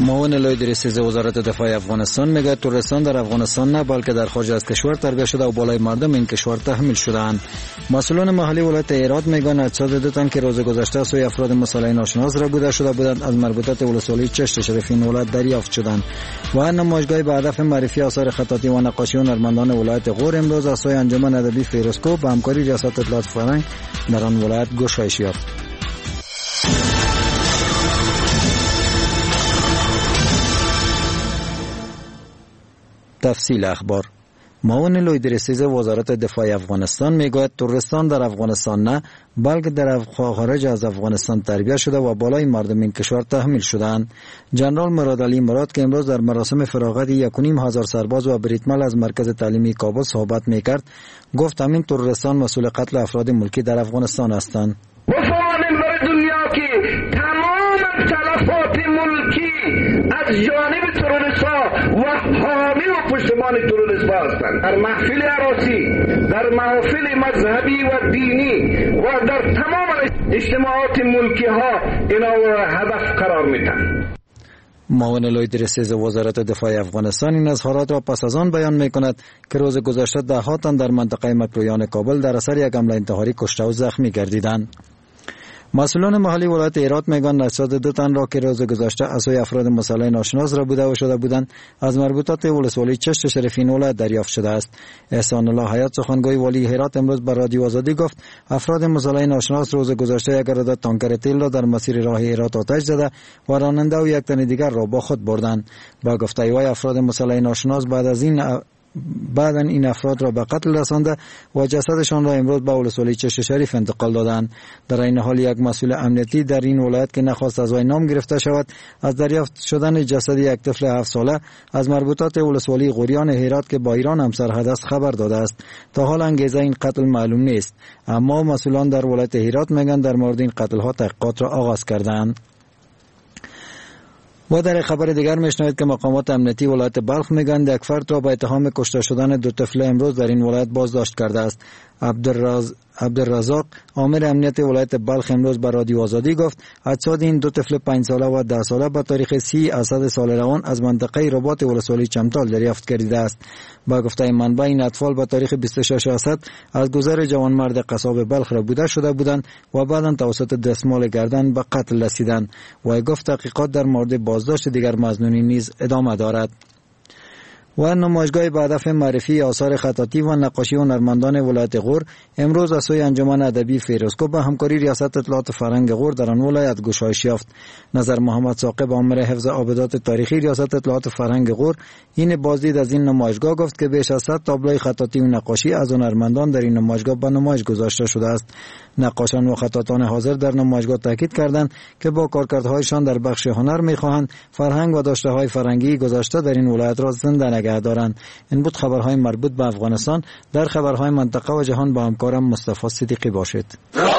معاون لوی درسیز وزارت دفاع افغانستان میگه تروریستان در افغانستان نه بلکه در خارج از کشور تربیت شده و بالای مردم این کشور تحمیل شده‌اند. مسئولان محلی ولایت هرات میگن اجساد دو که روز گذشته سوی افراد مسلح ناشناس را بوده شده بودند از مربوطات ولسوالی چشت شریف این ولایت دریافت شدند. و نمایشگاه به هدف معرفی آثار خطاطی و نقاشی هنرمندان ولایت غور امروز از سوی انجمن ادبی فیروزکوه با همکاری ریاست اطلاعات فرهنگ در آن ولایت گشایش یافت. تفصیل اخبار. معاون لوی درسیز وزارت دفاع افغانستان میگوید تروریستان در افغانستان نه بلکه در خارج از افغانستان تربیت شده و بالای مردم این کشور تحمیل شدند. جنرال مراد علی مراد که امروز در مراسم فراغت 1,500 سرباز و بریتمل از مرکز تعلیمی کابل صحبت میکرد گفت همین تروریستان مسئول قتل افراد ملکی در افغانستان هستند. از جانب تروریست‌ها و حامی و پشتیبان تروریست‌ها هستند. در محفل عراسی، در محافل مذهبی و دینی و در تمام اجتماعات ملکی ها اینا هدف قرار میدن. معاون لوی درسیز وزارت دفاع افغانستان این اظهارات را پس از آن بیان میکند که روز گذشته ده‌ها تن در منطقه مکرویان کابل در اثر یک حمله انتحاری کشته و زخمی گردیدند. مسئولان محلی ولایت هرات میگن اجساد دو تن را که روز گذشته از سوی افراد مسلح ناشناس را بوده و شده بودند از مربوطات ولسوالی چشت شریف این ولایت دریافت شده است. احسان الله حیات سخنگوی والی هرات امروز بر رادیو آزادی گفت افراد مسلح ناشناس روز گذشته یک عدد تانکر تیل را در مسیر راه هرات آتش زده و راننده و یک تن دیگر را با خود بردند. با گفته وی افراد مسلح ناشناس بعد این افراد را به قتل رسانده و جسدشان را امروز به ولسوالی چشت شریف انتقال دادند. در این حال یک مسئول امنیتی در این ولایت که نخواست از وی نام گرفته شود از دریافت شدن جسد یک طفل 7 ساله از مربوطات ولسوالی غوریان هرات که با ایران هم سرحد است خبر داده است. تا حال انگیزه این قتل معلوم نیست، اما مسئولان در ولایت هرات میگن در مورد این قتل ها تحقیقات را آغاز کردند. و در خبر دیگر میشنوید که مقامات امنیتی ولایت بلخ میگن یک فرد را به اتهام کشته شدن 2 طفل امروز در این ولایت بازداشت کرده است. عبدالرزاق آمر امنیت ولایت بلخ امروز به رادیو آزادی گفت اجساد این 2 طفل 5 ساله و 10 ساله به تاریخ 30 اسد سال روان از منطقه رباط ولسوالی چمتال دریافت کرده است. با گفته منبع این اطفال به تاریخ 26 اسد از گذر جوانمرد قصاب بلخ را بوده شده بودند و بعدا توسط دستمال گردن به قتل رسیدند. و گفت تحقیقات در مورد بازداشت دیگر مظنونین نیز ادامه دارد. و نمایشگاه به هدف معرفی آثار خطاطی و نقاشی هنرمندان ولایت غور امروز از سوی انجمن ادبی فیروزکوه با همکاری ریاست اطلاعات فرهنگ غور در آن ولایت گشایش یافت. نظر محمد ثاقب آمر حفظ آبدات تاریخی ریاست اطلاعات فرهنگ غور این بازدید از این نمایشگاه گفت که بیش از 100 تابلوی خطاطی و نقاشی از هنرمندان در این نمایشگاه به نمایش گذاشته شده است. نقاشان و خطاطان حاضر در نمایشگاه تاکید کردند که با کارکردهایشان در بخش هنر می‌خواهند فرهنگ و داشته‌های فرهنگی گذشته در این ولایت را زنده نگه دارند. این بود خبرهای مربوط به افغانستان. در خبرهای منطقه و جهان با همکارم مصطفی صدیقی باشید.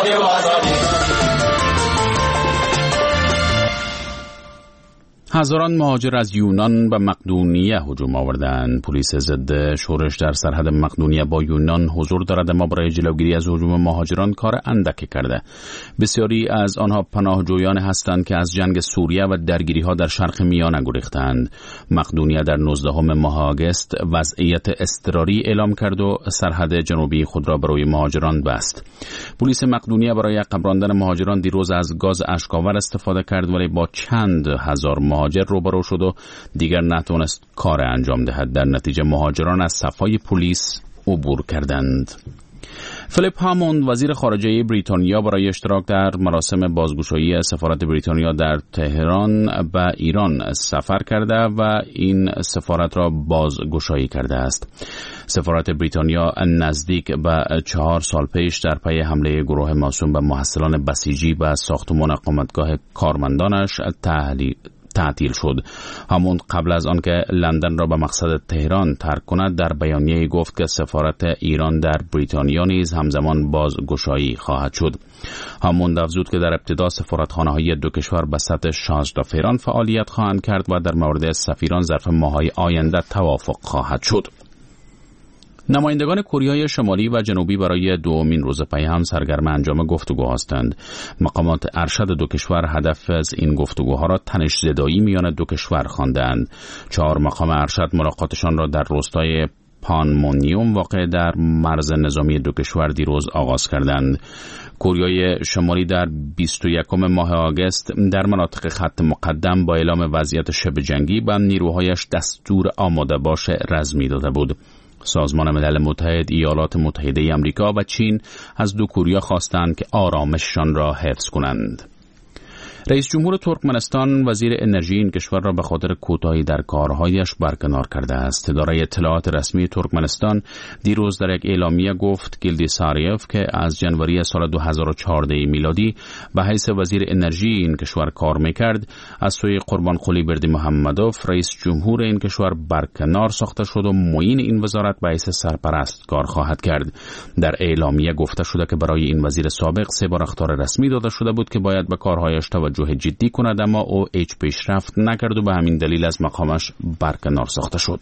هزاران مهاجر از یونان به مقدونیه هجوم آوردند. پلیس ضد شورش در سرحد مقدونیه با یونان حضور دارد، اما برای جلوگیری از هجوم مهاجران کار اندکی کرده. بسیاری از آنها پناهجویان هستند که از جنگ سوریه و درگیری‌ها در شرق میانه گریختند. مقدونیه در 19 ماه آگوست وضعیت اضطراری اعلام کرد و سرحد جنوبی خود را برای مهاجران بست. پلیس مقدونیه برای قبراندن مهاجران دیروز از گاز اشک‌آور استفاده کرد، ولی با چند هزار مهاجر روبرو شد و دیگر نتوانست کار انجام دهد. در نتیجه مهاجران از صفای پلیس عبور کردند. فیلیپ هاموند وزیر خارجه بریتانیا برای اشتراک در مراسم بازگشایی سفارت بریتانیا در تهران به ایران سفر کرده و این سفارت را بازگشایی کرده است. سفارت بریتانیا نزدیک به 4 سال پیش در پی حمله گروه موسوم به محصلان بسیجی به ساختمان اقامتگاه کارمندانش تعطیل شد. همون قبل از آن که لندن را به مقصد تهران ترک کند در بیانیه گفت که سفارت ایران در بریتانیا نیز همزمان بازگشایی خواهد شد. همون افزود که در ابتدا سفارتخانه‌های 2 کشور به سطح 16 فیران فعالیت خواهند کرد و در مورد سفیران ظرف ماه‌های آینده توافق خواهد شد. نمایندگان کره شمالی و جنوبی برای دومین روز پی هم سرگرم انجام گفتگو هستند. مقامات ارشد دو کشور هدف از این گفتگوها را تنش زدایی میان دو کشور خواندند. 4 مقام ارشد ملاقاتشان را در روستای پانمونیوم واقع در مرز نظامی دو کشور دیروز آغاز کردند. کره شمالی در 21 ماه آگوست در مناطق خط مقدم با اعلام وضعیت شبه جنگی به نیروهایش دستور آماده باش رزمی داده بود. سازمان ملل متحد، ایالات متحده آمریکا و چین از دو کره خواستند که آرامششان را حفظ کنند. رئیس جمهور ترکمنستان وزیر انرژی این کشور را به خاطر کوتاهی در کارهایش برکنار کرده است. اداره اطلاعات رسمی ترکمنستان دیروز در یک اعلامیه گفت گیلدیساریف که از جنوری سال 2014 میلادی به حیث وزیر انرژی این کشور کار میکرد، از سوی قربانقلی بردیمحمدوف رئیس جمهور این کشور برکنار ساخته شد و معین این وزارت به حیث سرپرست کار خواهد کرد. در اعلامیه گفته شده که برای این وزیر سابق 3 بار اخطار رسمی داده شده بود که باید به کارهایش توجه جدی کند، اما او هیچ پیشرفت نکرد و به همین دلیل از مقامش برکنار ساخته شد.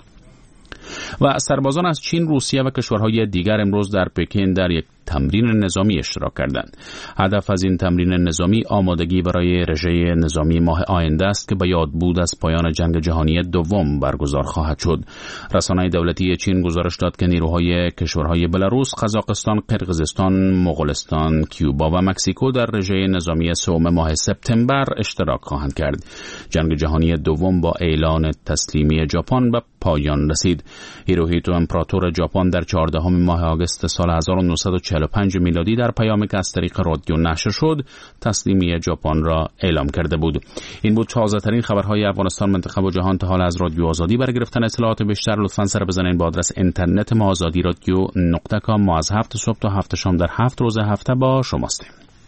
و سربازان از چین، روسیه و کشورهای دیگر امروز در پکن در یک تمرین نظامی اشتراک کردند. هدف از این تمرین نظامی آمادگی برای رژه نظامی ماه آینده است که به یاد بود از پایان جنگ جهانی دوم برگزار خواهد شد. رسانه دولتی چین گزارش داد که نیروهای کشورهای بلاروس، قزاقستان، قرقیزستان، مغولستان، کیوبا و مکزیکو در رژه نظامی 3 ماه سپتامبر اشتراک خواهند کرد. جنگ جهانی دوم با اعلان تسلیمی ژاپن به پایان رسید. هیروهیتو امپراتور ژاپن در 14 ماه آگوست سال 1945 میلادی در پیامی که از طریق رادیو نشر شد تسلیمی ژاپن را اعلام کرده بود. این بود 16 ترین خبرهای افغانستان، منطقه و جهان تا حال از رادیو آزادی. برای گرفتن اطلاعات بیشتر لطفاً سر بزنید به آدرس اینترنت ما azadi.radio.com. ما از 7 صبح تا 7 شام در 7 روز هفته با شماستیم.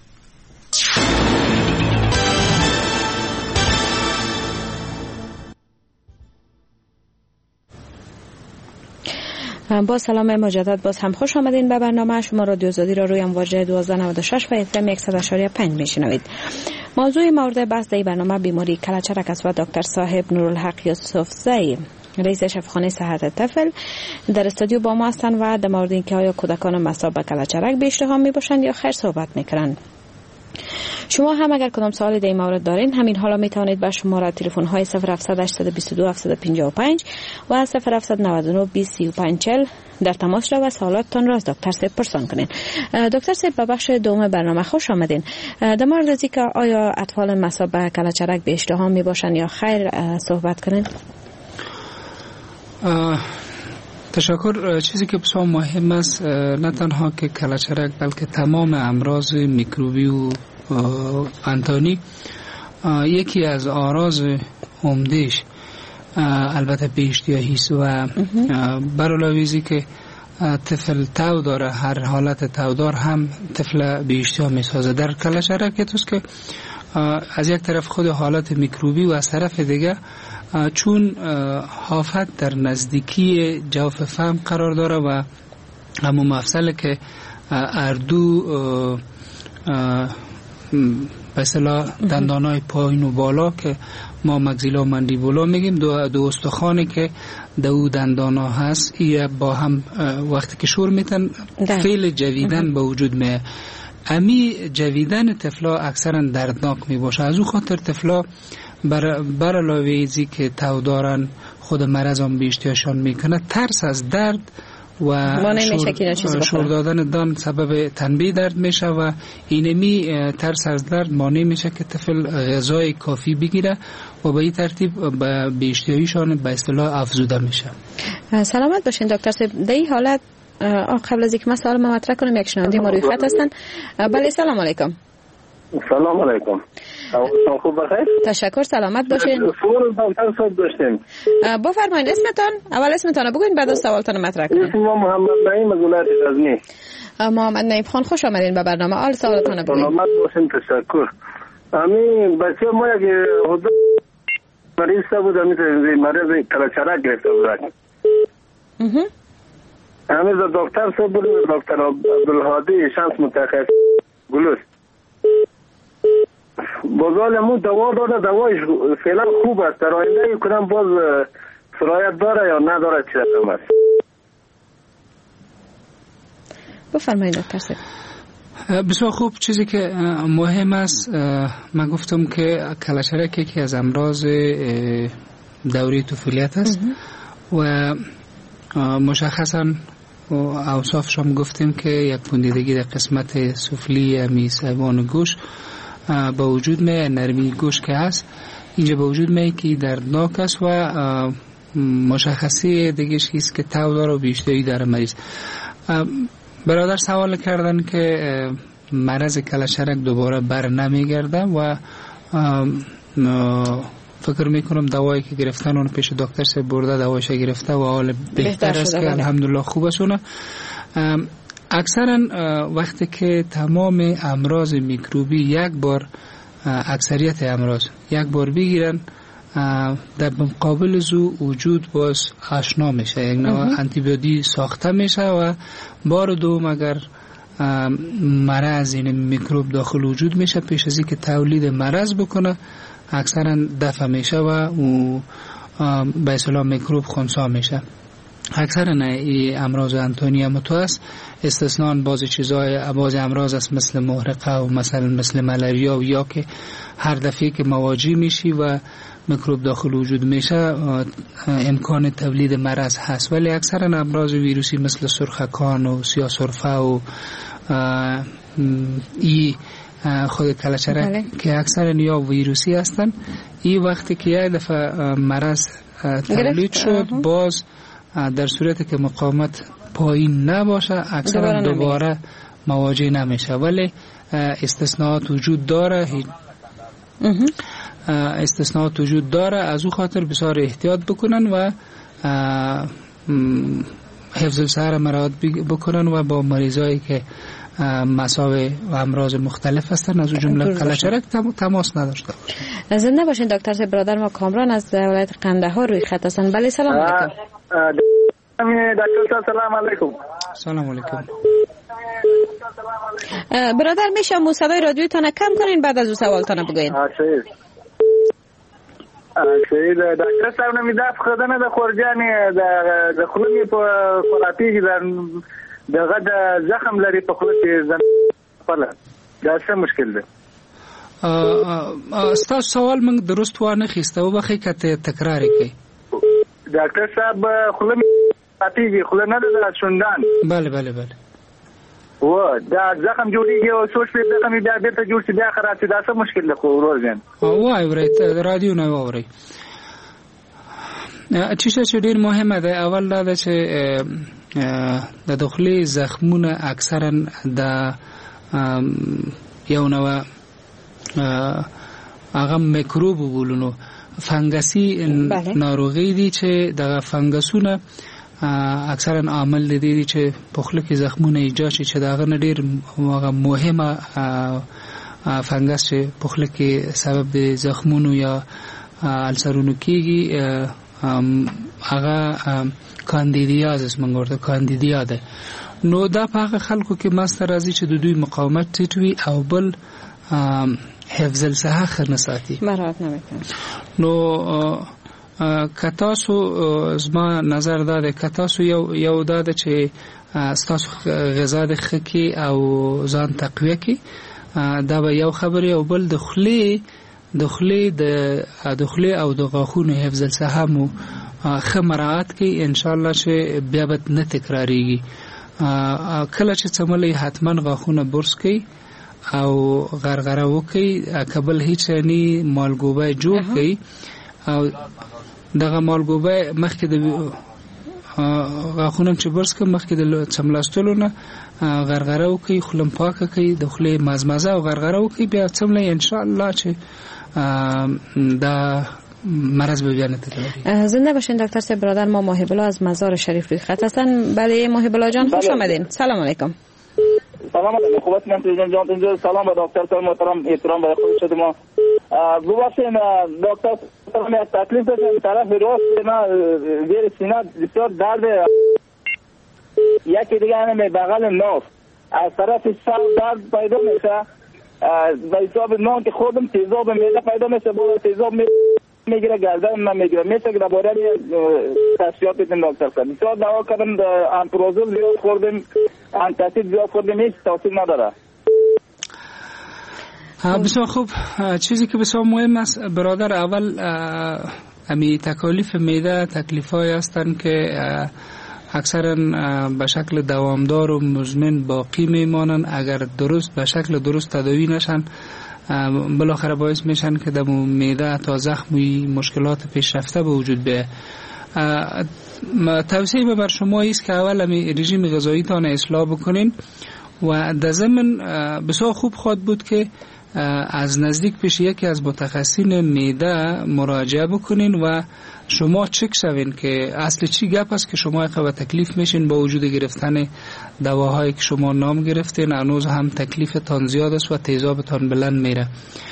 با سلام مجدد، باز هم خوش آمدین به برنامه شما. رادیو آزادی را روی امواج 1296 و FM 100.5 میشنوید. موضوع مورد بحث در برنامه بیماری کلچرک است و دکتر صاحب نورالحق یوسفزئی، رئیس شفاخانه صحت طفل، در استودیو با ما هستند و در مورد اینکه آیا کودکان مصاب به کلچرک به اشتها می باشند یا خیر صحبت میکنند. شما هم اگر کدام سوالی در این مورد دارین، همین حالا می توانید به شماره تلفن های 0700 822 755 و 0799 20 35 40 در تماس شوید و سوالاتتان را از دکتر صاحب پرسان کنین. دکتر صاحب، به بخش دوم برنامه خوش آمدین. در مورد از اینکه آیا اطفال مصاب به کلچرک به اشتها می باشند یا خیر صحبت کنین. تشکر. چیزی که بسیار مهم است نه تنها که کلچرک بلکه تمام امراض میکروبی و انتانی، یکی از اعراض عمده‌اش البته به اشتیاهی است و برعلاوه که طفل تو داره، هر حالت تو دار هم طفل به اشتها میسازه. در کلچرک است که از یک طرف خود حالت میکروبی و از طرف دیگه چون حافظ در نزدیکی جوف فم قرار داره و همون مفصل که اردو به اصطلاح دندانای پایین و بالا که ما مگزیلا و مندیبولا میگیم، دو استخوانی که دو دندانا هست، ای با هم وقتی که شور میتن فعل جویدن به وجود میه. امی جویدن طفلا اکثرا دردناک میباشه. از او خاطر طفلا بر علاوه ازی که تو دارن خود مرض هم به اشتیاشان میکنه، ترس از درد و شور دادن دان سبب تنبیه درد میشه و اینمی ترس از درد مانع میشه که طفل غذای کافی بگیره و به این ترتیب به اشتیاییشان به اصطلاح افزوده میشه. سلامت باشین دکتر صاحب. در این حالت قبل از اینکه من سوال مطرح کنم، یک شنونده ما روی خط هستن. بله، سلام علیکم. سلام علیکم. حالتون خوب بخیر؟ تشکر، سلامت باشین. سوال دکتر صاحب داشتیم. بفرمایید اسمتان، اول اسمتان بگوین بعد از سوالتان مطرح کنید. اسم ما محمد نعیم از ولایت غزنی. محمد نعیم خان، خوش آمدین به برنامه. حال سوالتان بگوین. سلامت باشین، تشکر. امی بچه ما یک حدود مریض بود، امی مریض کلچرک گرفته بود. امی دکتر صاحب بود، دکتر عبدالهادی شمس متخصص گلوس. بازالمون دوا داده، دوایش فعلا خوب است. در آینده کنم باز سرایت داره یا نداره، چی رقم است؟ بفرمایید دکتر صاحب. بسیار خوب. چیزی که مهم است، من گفتم که کلچرک یکی از امراض دوره طفولیت است و مشخصا اوصافش هم گفتیم که یک پوندیدگی در قسمت سفلی میزبان گوش به وجود میاد، نرمی گوش که هست اینجا به وجود میاد که دردناک است و مشخصی دیگه است که تاو داره و بیشتری داره مریض. برادر سوال کردن که مرض کلچرک دوباره بر نمیگرده و فکر میکنم دوایی که گرفتن اون پیش دکتر سے برده دوایش گرفته و حال بهتر است که الحمدلله خوب است. اکثرا وقتی که تمام امراض میکروبی یک بار، اکثریت امراض یک بار بگیرن، در مقابل زو وجود باز آشنا میشه، یک نوع انتیبیوتیک ساخته میشه و بار دوم اگر مرض این میکروب داخل وجود میشه پیش از اینکه تولید مرض بکنه اکثرا دفع میشه و به اصطلاح میکروب خنثی میشه. اکثرا این امراض انتونیا متوس استثناء بعضی چیزای بعضی امراض است مثل محرقه و مثل ملاریا و یا که هر دفعه که مواجه میشی و میکروب داخل وجود میشه امکان تولید مرض هست، ولی اکثرا امراض ویروسی مثل سرخکان و سیاه سرفه و ای خود کلچرک که اکثرا یا ویروسی هستن، این وقتی که یک دفعه مرض تولید شد باز در صورتی که مقاومت پایین نباشه اکثرا دوباره مواجه نمیشه، ولی استثناءات وجود داره. استثناءات وجود داره، از او خاطر بسیار احتیاط بکنن و حفظ الصحه مراعات بکنن و با مریضایی که مساوی و امراض مختلف هستن از جمله کلچرک تماس نداشته باشن. زنده باشین دکتر صاحب. برادر ما کامران از ولایت قندهار روی خط هستن. بله سلام علیکم. دکتر سلام علیکم. سلام علیکم. برادر میشه صدای رادیوتون کم کنین بعد از او سوالتون بگوین. شاید دکتر صاحب نمیداف خدانه د خورجانی د خلونی په خلاپی دغه د زخم لري په خله کې زنه دا څه مشکل ده؟ استاد سوال من درست وانه خسته و بخی کته تکرار کی دکتر صاحب خله خلاپی خله نه د شوندان. بله و دا زخم جوړیږي او سوچ په زخم بیا بیرته جوړ شي بیا خراب شي، دا څه مشکل ده؟ خو روزن وای ورته رادیو نه ووري. چې ډیر مهمه ده اول دا چې د داخلي زخمونه اکثرا د یو نوع هغه میکروب بولونو فنگسی ناروغي دي چې د فنگسونه اکثرا عامل دي چې په خله کې زخمونه ایجاد شي چې داغه نه ډیر مهمه فنگس چې په خله کې سبب د زخمونو یا السرونو کیږي هغه کاندیدیاز است، من ورته کاندیدیا ده. نو دا په هغه خلکو کې ماستر راځي چې د دوی مقاومت ټیټوي او بل حفظ الصحه خنساتی مراد نمیکنه. نو کتاسو زما نظر داده کتاسو یو داده چې ستاسو غذا د خکی او ځان تقویه کی دا به یو خبره، او بل د خلی او د غاښونو حفظ الصحه مو خمرات کی ان شاء الله چې بیا به نه تکراریږي. کله چې څملې حتما غاښونه برس کی او غرغره وکي، قبل هیڅ نه مالګوبه جوړ کی او دغه مالګوبه مخکې د غاښونه چې برس کې مخکې د څملاستلو نه غرغره وکي، خلم پاکه کوي، د خولې مزمزه او غرغره وکي، بیا څملې ان شاء الله چې دا مرض به بیان تکراری. زنده باشین دکتر صاحب. برادر ما ماهی بلا از مزار شریف روی خط هستن. بله ماهی بلا جان خوش آمدین. سلام علیکم. سلام علیکم. خوب هستین پرزیدنت جان؟ اینجا سلام به دکتر صاحب محترم، احترام به خود شما. ببخشید دکتر صاحب من تکلیف داشتم، طرف راست من زیر سینه بسیار درد، یکی دیگه همه بغل ناف از طرف سر درد پیدا میشه، به حساب نان که خودم تیزاب میده پیدا میشه، با تیزاب میگیره گردن نمیگیره. میشه که درباره تشریحات بدین دکتر صاحب. بسیار دوا کردم، آنپروزول زیاد خوردیم، آنتاسید زیاد خوردیم، هیچ تاثیر نداره. بسیار خوب. چیزی که بسیار مهم است برادر، اول امی تکالیف معده تکلیف‌هایی هستند که اکثرا به شکل دوامدار و مزمن باقی میمانند. اگر درست به شکل درست تداوی نشن بالاخره باعث میشن که در معده تا زخمی مشکلات پیشرفته به وجود بیاید. توصیه بر شما است که اول رژیم غذایی تان اصلاح بکنین و در ضمن بسیار خوب خواهد بود که از نزدیک پیش یکی از متخصصین معده مراجعه بکنین و شما چک شوین که اصل چی گپ است که شما به تکلیف میشین با وجود گرفتن دواهایی که شما نام گرفتین. هنوز هم تکلیفتان زیاد است و تیزابتان بلند میره.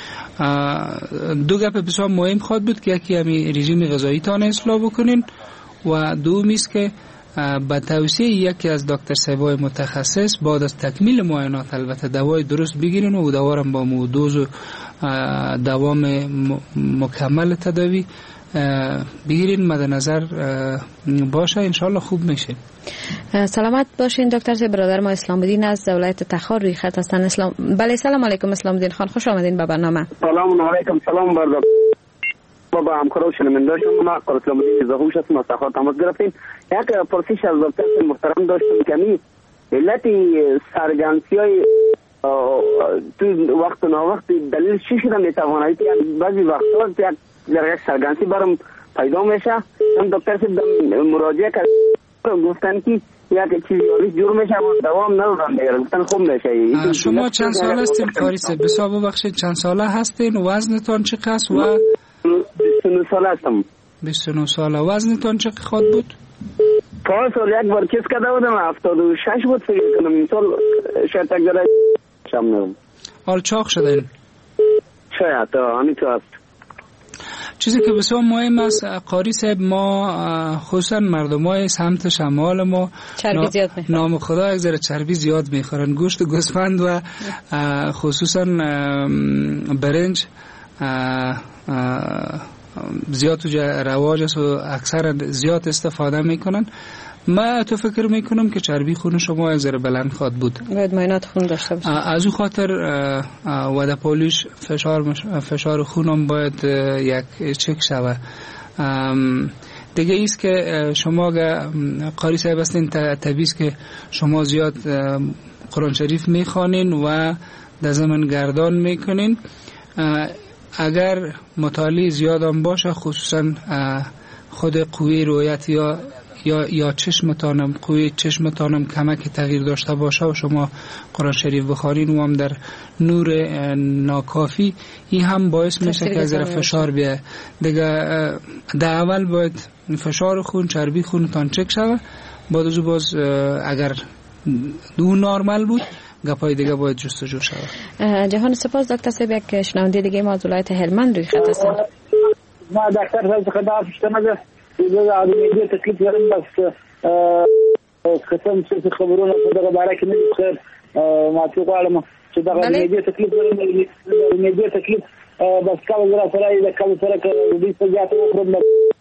دو گپ بسیار مهم خواهد بود که یکی همین رژیم غذایی تان اصلاح بکنین و دومی است که با توصیه یکی از دکتر صاحبای متخصص بعد از تکمیل معاینات البته دوای درست بگیرین و دوارم با دوز و دوام مکمل تداوی بگیرین، مد نظر باشه، انشالله خوب میشه. سلامت باشین دکتر صاحب. برادر ما اسلام الدین از ولایت تخار روی خط هستن. بله سلام علیکم اسلام الدین خان، خوش آمدین به برنامه. سلام علیکم. سلام بر با همکارا و شنونده شما. من اسلام الدین زهوش هستم، از تخار تماس گرفتیم. یک پرسش از دکتر محترم داشتم که می علت سرگرمسی‌های تو وقت و وقت دلیل چی شده میتواند؟ بعضی وقتا یک سرگرمسی برام پیدا میشه. هم دکتر صاحب مراجعه کردم گفتن که یک چیزی جور میشه و دوام ندارن دیگه، گفتن خوب میشه. شما چند سال هستین کاری صاحب؟ بسیار ببخشید چند ساله هستین؟ وزنتان چقدر و 29 ساله هستم. 29 ساله. وزنتان چقدر خود بود؟ 5 سال یک بار کیس کرده بودم، 76 بود فکر کنم. این سال شاید یک ذره شم ندارم. حال چاق شدین؟ شاید همین تو هست. چیزی که بسیار مهم است قاری صاحب، ما خصوصا مردمای سمت شمال ما چربی زیاد میخورن. نام خدا یک ذره چربی زیاد میخورن. گوشت گوسفند و خصوصا برنج زیاد تو رواج است و اکثر زیاد استفاده میکنن. من تو فکر میکنم که چربی خون شما یک ذره بلند خواهد بود. باید معاینات خون داشته باشید. از او خاطر و در پولیش فشار خونم باید یک چک شوه. دیگه ایست که شما قاری صاحب هستین، طبیعی است که شما زیاد قرآن شریف میخوانین و در زمان گردان میکنین. اگر مطالعه زیاد هم باشه، خصوصا خود قوی رویت یا چشمتانم قوی چشمتانم کمک تغییر داشته باشه و شما قرآن شریف بخوانین و هم در نور ناکافی، این هم باعث میشه که از فشار بیاد. دیگه در اول باید فشار خون، چربی خونتان چک شوه. بعد از باز اگر دو نرمال بود گپای دیگه باید جستجو شود. جهان سپاس دکتر صاحب. یک شنونده دیگه ما از ولایت هلمند روی خط هستن. ما دکتر صاحب خدا شما دیگه آدمی تکلیف دارم، بس قسم چه خبرونه خدا بارک نمیخیر. ما تو قالم چې دا میډیا تکلیف دارم، میډیا تکلیف بس کله زرا سره کله سره دې په ځاتو خبرم.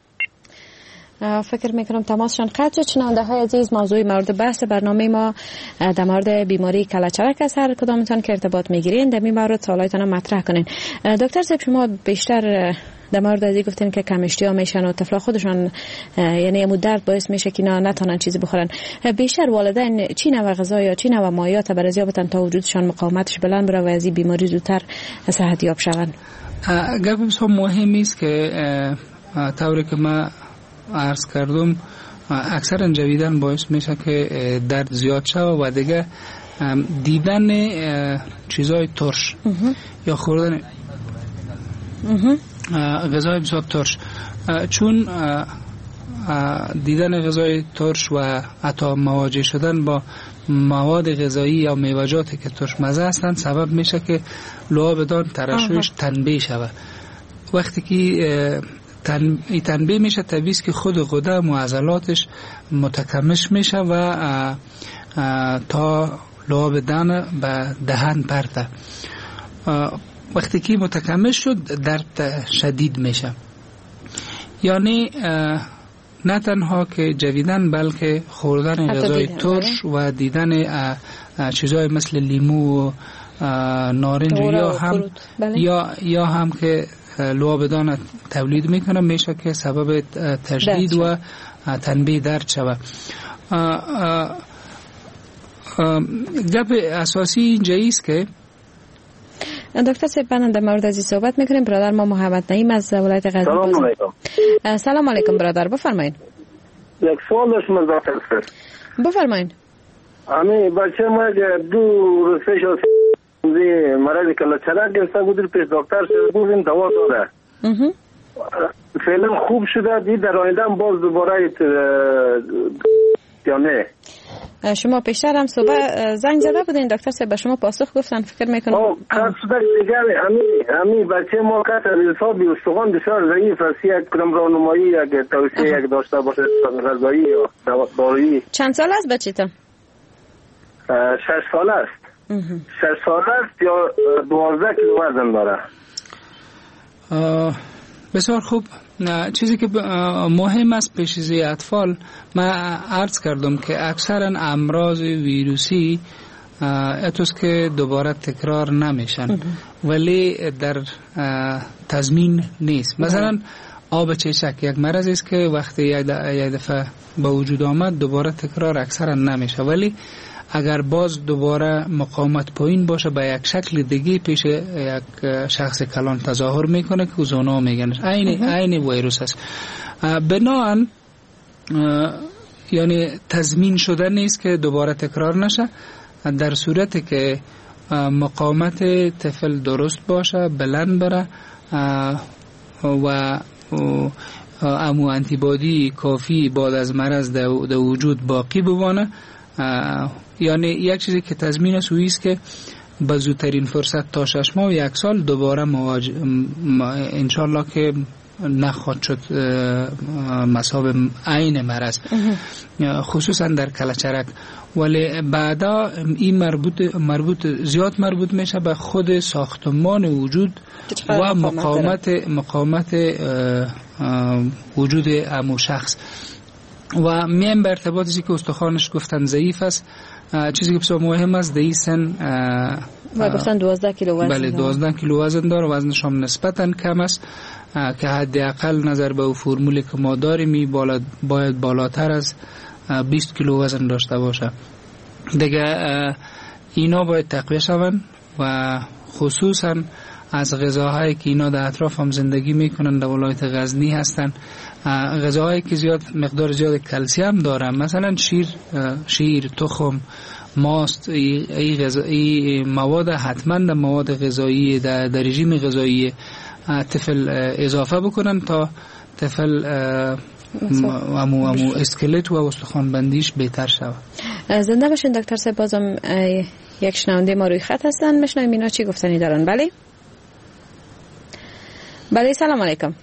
فکر میکنم تماسشان قطع شد. شنونده های عزیز، موضوع مورد بحث برنامه ما در مورد بیماری کلهچرک است. هر کدامتان که ارتباط میگیرین در این مورد سوالاتتان مطرح کنین. دکتر صاحب شما بیشتر در مورد ازی گفتین که کمشتی ها میشن و طفلا خودشان یعنی امو درد باعث میشه که نتونن چیزی بخورن. بیشتر والدین چی نوع غذا یا چی نوع مایعات برای یابتن تا وجودشان مقاومتش بلند بره و از این بیماری زودتر صحت یاب شوند؟ گپ بسیار مهمی است که طوری که ما عرض کردم اکثرا جویدن باعث میشه که درد زیاد شود و دیگه دیدن چیزای ترش یا خوردن غذای بسیار ترش، چون دیدن غذای ترش و حتی مواجه شدن با مواد غذایی یا میوه‌جاتی که ترش مزه هستند سبب میشه که لعاب دان ترشحش تنبیه شود. وقتی که تنبیه میشه طبیعی است که خود غده و عضلاتش متکمش میشه و تا لعاب دان به دهن پرته. وقتی که متکمش شد درد شدید میشه یعنی نه تنها که جویدن بلکه خوردن غذای ترش و دیدن چیزای مثل لیمو و نارنج یا هم که لعابدان تولید میکنه میشه که سبب تشدید و تنبیه درد شود. گپ اساسی اینجا است که دکتر سپانان در مورد ازی صحبت میکنیم. برادر ما محمد نعیم از ولایت غزنی. سلام علیکم. سلام علیکم برادر، بفرمایید. یک سوال داشتم از دکتر. بفرمایید. امی بچه ما دو روز پیش مرض کلچرک گرفته بودیم، پیش دکتر شد گفتیم دوا داره. فعلا خوب شده، دید در آینده باز دوباره یا نه؟ شما پیشتر هم صبح زنگ زده بودین دکتر صاحب، به شما پاسخ گفتن فکر میکنم. کار شده دیگر امی بچه ما کس حسابی استخوان بسیار ضعیف است، یک کدام راهنمایی یک توصیه یک داشته باشه غذایی یا دارویی. چند سال است بچه‌تون؟ 6 سال است. 6 سال است یا 12 کیلو وزن داره. بسیار خوب. چیزی که مهم است پیشیزی اطفال، من عرض کردم که اکثرا امراض ویروسی اتوست که دوباره تکرار نمیشن ولی در تضمین نیست. مثلا آب چشک یک مرض است که وقتی یک دفعه به وجود آمد دوباره تکرار اکثرا نمیشه، ولی اگر باز دوباره مقاومت پایین باشه به یک شکل دیگه پیش یک شخص کلان تظاهر میکنه که زونا میگنش. عین ویروس است. بنابراین یعنی تضمین شده نیست که دوباره تکرار نشه. در صورتی که مقاومت طفل درست باشه، بلند بره و امو انتیبادی کافی بعد از مرض در وجود باقی بمانه، یعنی یک چیزی که تضمین است است که به زودترین فرصت تا 6 ماه و 1 سال دوباره انشالله که نخواهد شد مصاب عین مرض، خصوصا در کلچرک. ولی بعدا این زیاد مربوط میشه به خود ساختمان وجود و مقاومت وجود امو شخص. و میم به ارتباطی که استخوانش گفتن ضعیف است، چیزی که بسیار مهم است در این سن و گفتن 12 کیلو وزن. بله 12 کیلو وزن داره، وزنش هم نسبتا کم است که حداقل نظر به فرمولی که ما داریم باید بالاتر از 20 کیلو وزن داشته باشه. دیگه اینا باید تقویه شوند و خصوصا از غذاهایی که اینا در اطراف هم زندگی میکنن در ولایت غزنی هستن، غذاهایی که مقدار زیاد کلسیم دارن، مثلا شیر، تخم، ماست، این مواد حتما در مواد غذایی در رژیم غذایی طفل اضافه بکنن تا طفل امو اسکلت و استخوان بندیش بهتر شود. زنده باشین دکتر صاحب. بازم یک شنونده ما روی خط هستن، میشنویم اینا چی گفتنی دارن. بله سلام علیکم.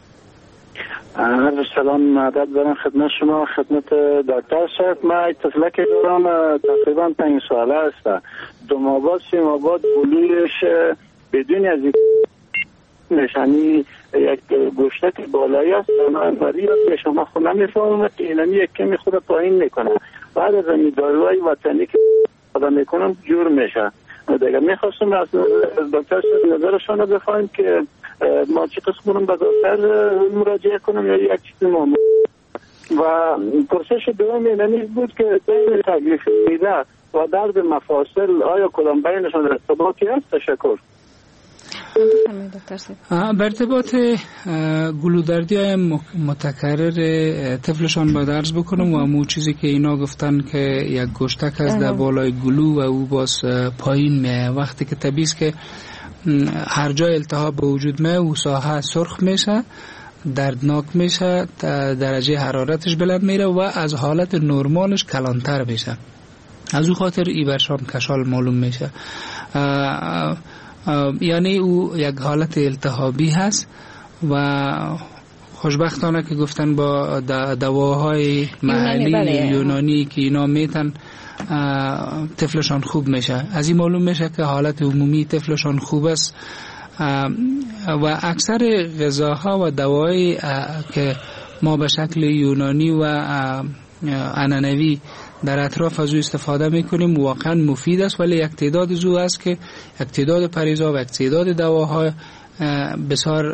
سلام مدد دارم خدمت شما، خدمت دکتر صاحب. من طفلک دارم تقریبا 5 ساله است، 2 ماه بعد 3 ماه بعد بلویش بدون از نشانی یک گوشتک بالایی است، مریض به شما خود نمیفهمم که اینمی یک کمی خود پایین میکنه، بعد از این داروهای وطنی که آدم میکنم جور میشه. دیگه میخواستم از دکتر صاحب نظرشان رو بخوایم که ما چی قسم کنم به دکتر مراجعه کنم یا یک چیزی ما. و پرسش دوم اینمی بود که بین تکلیف میده و درد مفاصل آیا کدام بینشان ارتباطی هست؟ تشکر. به ارتباط گلودردی های متکرر طفلشان باید عرض بکنم و امو چیزی که اینا گفتن که یک گوشتک از در بالای گلو و او باز پایین میه، وقتی که طبیعی است که هر جای التهاب به وجود میه و ساحه سرخ میشه، دردناک میشه، درجه حرارتش بلند میره و از حالت نرمالش کلانتر میشه، از او خاطر ای برشان کشال معلوم میشه. یعنی او یک حالت التهابی هست و خوشبختانه که گفتن با دواهای محلی یونانی که اینا میتن طفلشان خوب میشه. از این معلوم میشه که حالت عمومی طفلشان خوب است و اکثر غذاها و دوایی که ما به شکل یونانی و عنعنوی در اطراف از او استفاده میکنیم. واقعا مفید است، ولی یک تعداد از او است که یک تعداد پریزا و یک تعداد دواها بسیار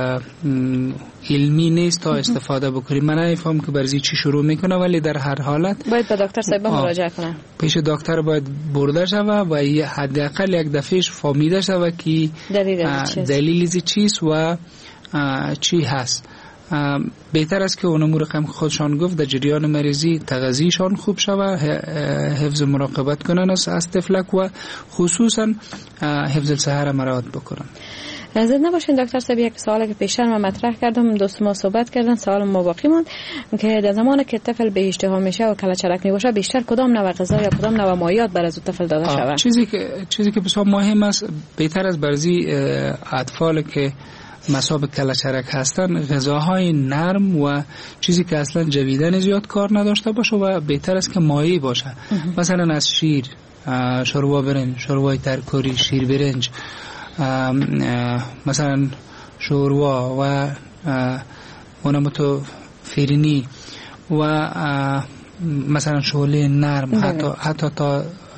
علمی نیست تا استفاده بکنیم. من نمیفهم که برزی چی شروع میکنه، ولی در هر حالت باید به دکتر صاحب مراجعه کنه. پیش دکتر باید برده شود و حداقل یک دفعهش فهمیده شود که دلیل چیست و چی هست. بهتر است که اونمو رقم خودشان گفت در جریان مریضی تغذیه‌شان خوب شود، حفظ مراقبت کنن از تفلک و خصوصا حفظ الصحه مراعات بکنن. زد نباشین دکتر صاحب، یک سوالی که پیشتر من مطرح کردم، دوست ما صحبت کردن، سوال ما باقی موند که در زمانی که طفل به اشتها میشه و کلهچرک میباشه بیشتر کدام نوع غذا یا کدام نوع مایعات بر از طفل داده شود؟ چیزی که بسیار مهم است، بهتر از برزی اطفال که مصاب کلهچرک هستن غذاهای نرم و چیزی که اصلا جویدن زیاد کار نداشته باشه و بهتر است که مایع باشه. مثلا از شیر، شوروا برنج، شوروای ترکاری، شیر برنج، مثلا شوروا و اونم تو فرنی و مثلا شوله نرم، حتی تا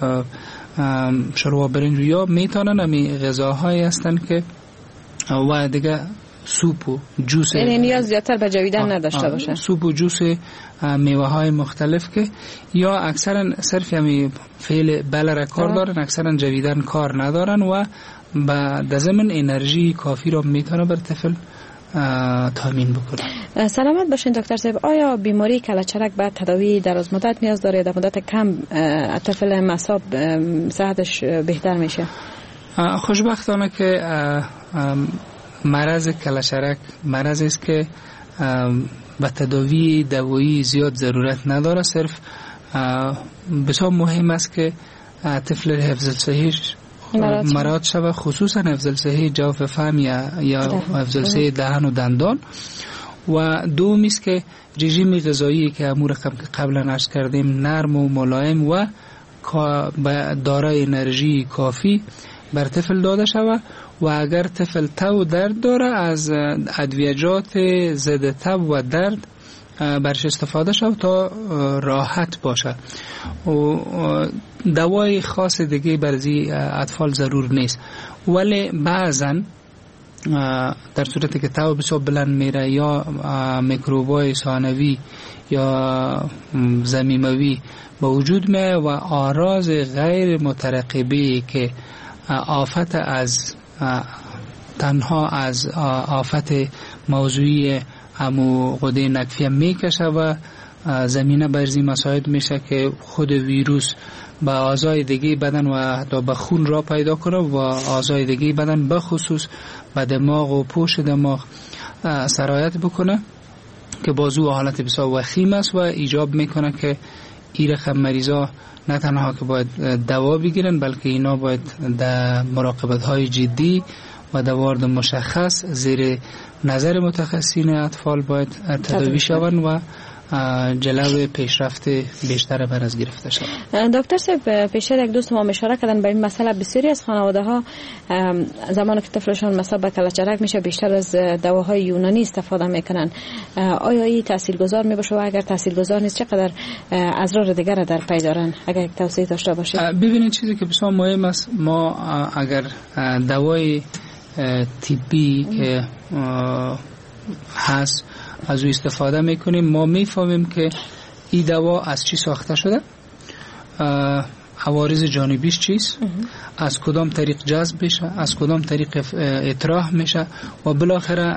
شوروا برنج یا میتونن همی غذاهایی هستن که و دیگه سوپ و جوس، یعنی نیاز زیادتر به جویدن نداشته باشه. سوپ و جوس میوه های مختلف که یا اکثرا صرف همی فعل بله کار دارن، اکثرا جویدن کار ندارن و در ضمن انرژی کافی را میتونه بر طفل تامین بکنه. سلامت باشین دکتر صاحب، آیا بیماری کلهچرک بعد تداوی دراز مدت نیاز داره؟ در مدت کم طفل مصاب صحتش بهتر میشه؟ خوشبختانه که مرض کلهچرک مرض است که به تداوی دوایی زیاد ضرورت نداره. صرف بسیار مهم است که طفل حفظ صحیح مراد شود، خصوصا حفظ صحیح جوف فم یا حفظ صحیح دهن و دندان. و دومی است که رژیم غذایی که امور رقم که قبلا عرض کردیم نرم و ملایم و دارای انرژی کافی بر طفل داده شود و اگر طفل تب و درد داره از ادویجات ضد تب و درد برش استفاده شود تا راحت باشه. و دوای خاص دیگه برای اطفال ضرور نیست، ولی بعضا در صورتی که تب بسیار بلند میره یا میکروبای ثانوی یا ضمیموی به وجود میه و آراز غیر مترقبه که آفت از تنها از آفت موضوعی همو غده نکفی میکشه و زمینه برزی مساعد میشه که خود ویروس به اعضای دیگه بدن و حتی به خون را پیدا کنه و اعضای دیگه بدن به خصوص به دماغ و پوش دماغ سرایت بکنه که بازو حالت بسیار وخیم است و ایجاب میکنه که این رقم مریضا نه تنها که باید دوا بگیرن بلکه اینا باید در مراقبت های جدی و دوارد مشخص زیر نظر متخصصین اطفال باید تداوی شوند و جلو پیشرفت بیشتر بر از گرفته شود. دکتر صاحب، پیشتر یک دوست ما اشاره کردن به این مسئله. بسیاری از خانواده ها زمانی که طفلشون مصاب به کلهچرک میشه بیشتر از دواهای یونانی استفاده میکنن. آیا این تاثیرگذار میباشه و اگر تاثیرگذار نیست چقدر اضرار دیگر در پی دارن؟ اگر یک توصیه داشته باشید. ببینید چیزی که بسیار مهم است، ما اگر دوای طبی که هست از او استفاده میکنیم، ما میفهمیم که این دوا از چی ساخته شده، عوارض جانبیش چیست، از کدام طریق جذب میشه، از کدام طریق اطراح میشه و بالاخره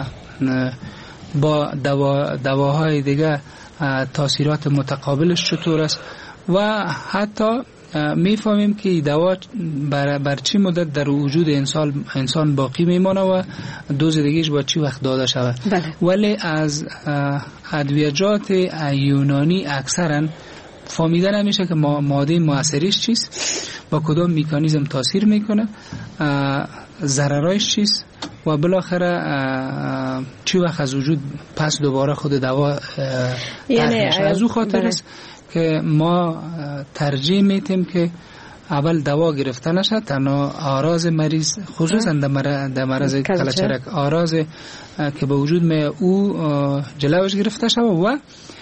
با دواهای دیگه تاثیرات متقابلش چطور است و حتی میفهمیم که دوا بر چی مدت در وجود انسان باقی میمانه و دوز دیگهش با چی وقت داده شود. ولی از ادویجات یونانی اکثرا فهمیده نمیشه که ماده مؤثریش چیست، با کدام مکانیزم تاثیر میکنه، ضررایش چیست و بالاخره چی وقت از وجود پس دوباره خود دوا یعنی از او خاطر است که ما ترجیح میتیم که اول دوا گرفته نشد، تنها آراز مریض خصوصا در مرض کلچرک آراز که به وجود می او جلوش گرفته شد و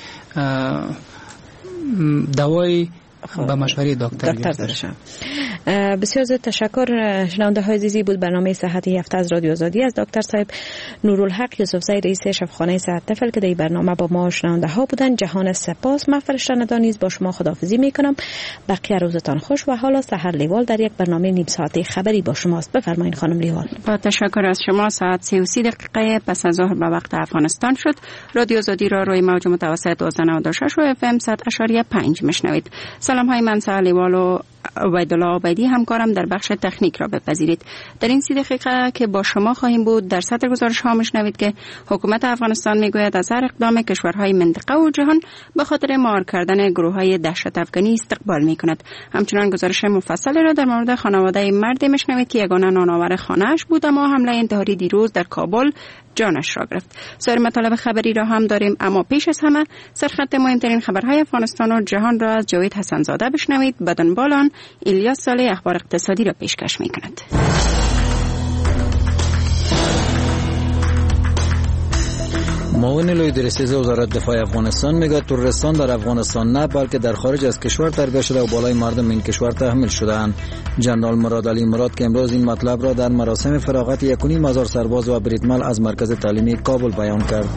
دوای به مشوره دکتر داشتم. بسیار زیاد تشکر. شنونده های عزیزی بود برنامه صحتی هفته از رادیو آزادی از دکتر صاحب نورالحق یوسفزی رئیس شفاخانه صحت طفل که در برنامه با ما شنونده ها بودن. جهان سپاس. من فرشته ندانیز با شما خداحافظی میکنم. بقیه روزتان خوش و حالا سحر لیوال در یک برنامه نیم ساعته خبری با شماست. بفرمایید خانم لیوال. با تشکر از شما. ساعت 33 دقیقه پس از ظهر به وقت افغانستان شد. رادیو آزادی را روی موج متوسط 1296 و FM 100.5 میشنوید. سلام های من سحر لیوال و عبیدالله عبیدی همکارم در بخش تکنیک را بپذیرید. در این 30 دقیقه که با شما خواهیم بود در سطر گزارش ها میشنوید که حکومت افغانستان میگوید از هر اقدام کشورهای منطقه و جهان به خاطر مار کردن گروه‌های دهشت افغانی استقبال میکند. همچنین گزارش مفصلی را در مورد خانواده مردی میشنوید که یگانه نانآور خانه‌اش بود اما حمله انتحاری دیروز در کابل جانش را گرفت. سایر مطالب خبری را هم داریم اما پیش از همه سرخط مهمترین خبرهای افغانستان و جهان را از جاوید حسن‌زاده بشنوید. بدن بالان الیاس صالح اخبار اقتصادی را پیشکش می‌کند. معاون لوی درسیز وزارت دفاع افغانستان میگه تروریستان در افغانستان نه بلکه در خارج از کشور تربیت شده و بالای مردم این کشور تحمیل شده‌اند. جنرال مراد علی مراد که امروز این مطلب را در مراسم فراغت 1.5 سرباز و بریتمل از مرکز تعلیمی کابل بیان کرد.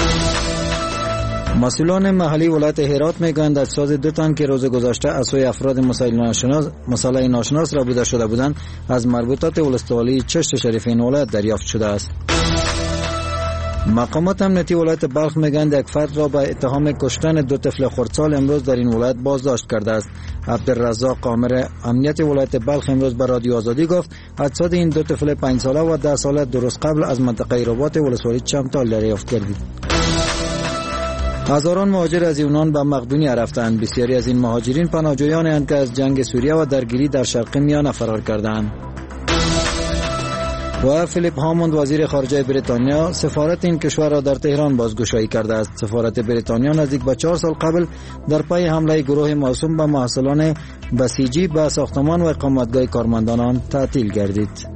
مسئولان محلی ولایت هرات میگویند اجساد 2 تن که روز گذشته از سوی افراد مسلح ناشناس را بوده شده بودند از مربوطات ولسوالی چشت شریف این ولایت دریافت شده است. مقامات امنیتی ولایت بلخ میگویند یک فرد را به اتهام کشتن 2 طفل خردسال امروز در این ولایت بازداشت کرده است. عبدالرزاق قامر امنیت ولایت بلخ امروز به رادیو آزادی گفت اجساد این 2 طفل 5 ساله و 10 ساله درست قبل از منطقه رباط ولسوالی چمتال دریافت کردند. هزاران مهاجر از یونان به مقدونیه رفتند. بسیاری از این مهاجرین پناهجویانی اند که از جنگ سوریه و درگیری در شرق میانه فرار کردند. و فیلیپ هاموند وزیر خارجه بریتانیا سفارت این کشور را در تهران بازگشایی کرده است. سفارت بریتانیا نزدیک به 4 سال قبل در پی حمله گروه موسوم به محصلان بسیجی به ساختمان و اقامتگاه کارمندان تعطیل گردید.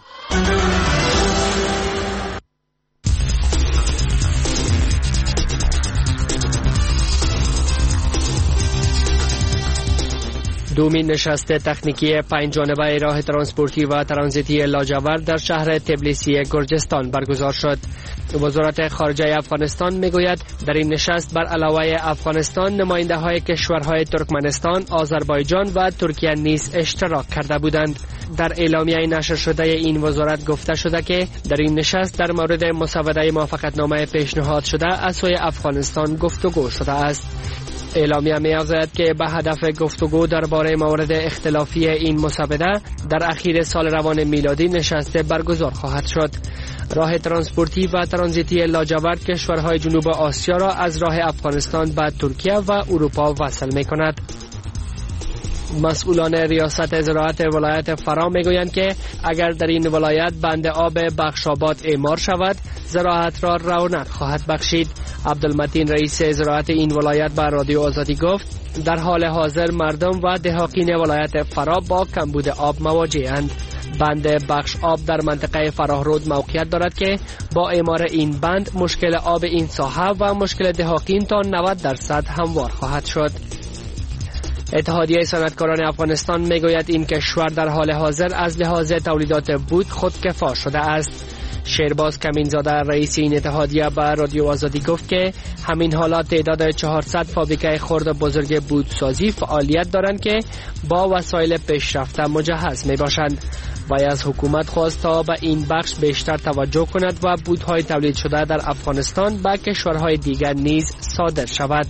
دومین نشست تکنیکی 5 جانبه راه ترانسپورتی و ترانزیتی لاجورد در شهر تبلیسی گرجستان برگزار شد. وزارت خارجه افغانستان میگوید در این نشست بر علاوه افغانستان نماینده های کشورهای ترکمنستان، آذربایجان و ترکیه نیز اشتراک کرده بودند. در اعلامیه نشر شده این وزارت گفته شده که در این نشست در مورد مسوده موافقتنامه پیشنهاد شده از سوی افغانستان گفتگو شده است. اعلامیه می‌افزاید که به هدف گفتگو درباره موارد اختلافی این مسوده در اخیر سال روان میلادی نشست برگزار خواهد شد. راه ترانسپورتی و ترانزیتی لاجورد کشورهای جنوب آسیا را از راه افغانستان به ترکیه و اروپا وصل می‌کند. مسئولان ریاست زراعت ولایت فرا میگویند که اگر در این ولایت بند آب بخشاباد اعمار شود زراعت را رونق خواهد بخشید. عبدالمتین رئیس زراعت این ولایت به رادیو آزادی گفت در حال حاضر مردم و دهاقین ولایت فرا با کمبود آب مواجه‌اند. بند بخش آب در منطقه فراهرود موقعیت دارد که با اعمار این بند مشکل آب این ساحه و مشکل دهاقین تا 90% هموار خواهد شد. اتحادیه صنعتکاران افغانستان میگوید این کشور در حال حاضر از لحاظ تولیدات بود خودکفا شده است. شیرباز کمینزاده رئیس این اتحادیه به رادیو آزادی گفت که همین حالا تعداد 400 فابریکه خرد و بزرگ بودسازی فعالیت دارند که با وسایل پیشرفته مجهز می باشند. وی از حکومت خواست تا به این بخش بیشتر توجه کند و بودهای تولید شده در افغانستان به کشورهای دیگر نیز صادر شود.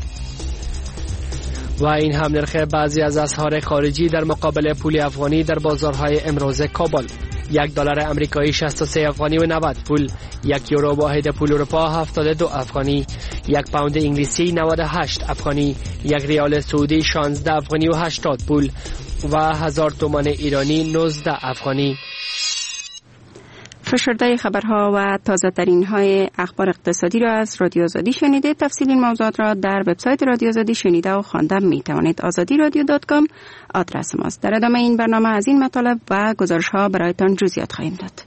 و این هم نرخ بعضی از اسعار خارجی در مقابل پول افغانی در بازارهای امروز کابل: $1 امریکایی 63 افغانی و 90 پول، 1 یورو واحد پول اروپا 72 افغانی، 1 پوند انگلیسی 98 افغانی، 1 ریال سعودی 16 افغانی و 80 پول و 1000 تومان ایرانی 19 افغانی. فشرده خبرها و تازه ترین های اخبار اقتصادی را از رادیو آزادی شنیده. تفصیل این موضوعات را در وبسایت رادیو آزادی شنیده و خوانده می توانید. azadiradio.com آدرس ماست. در ادامه این برنامه از این مطالب و گزارش ها برایتان جزئیات خواهیم داد.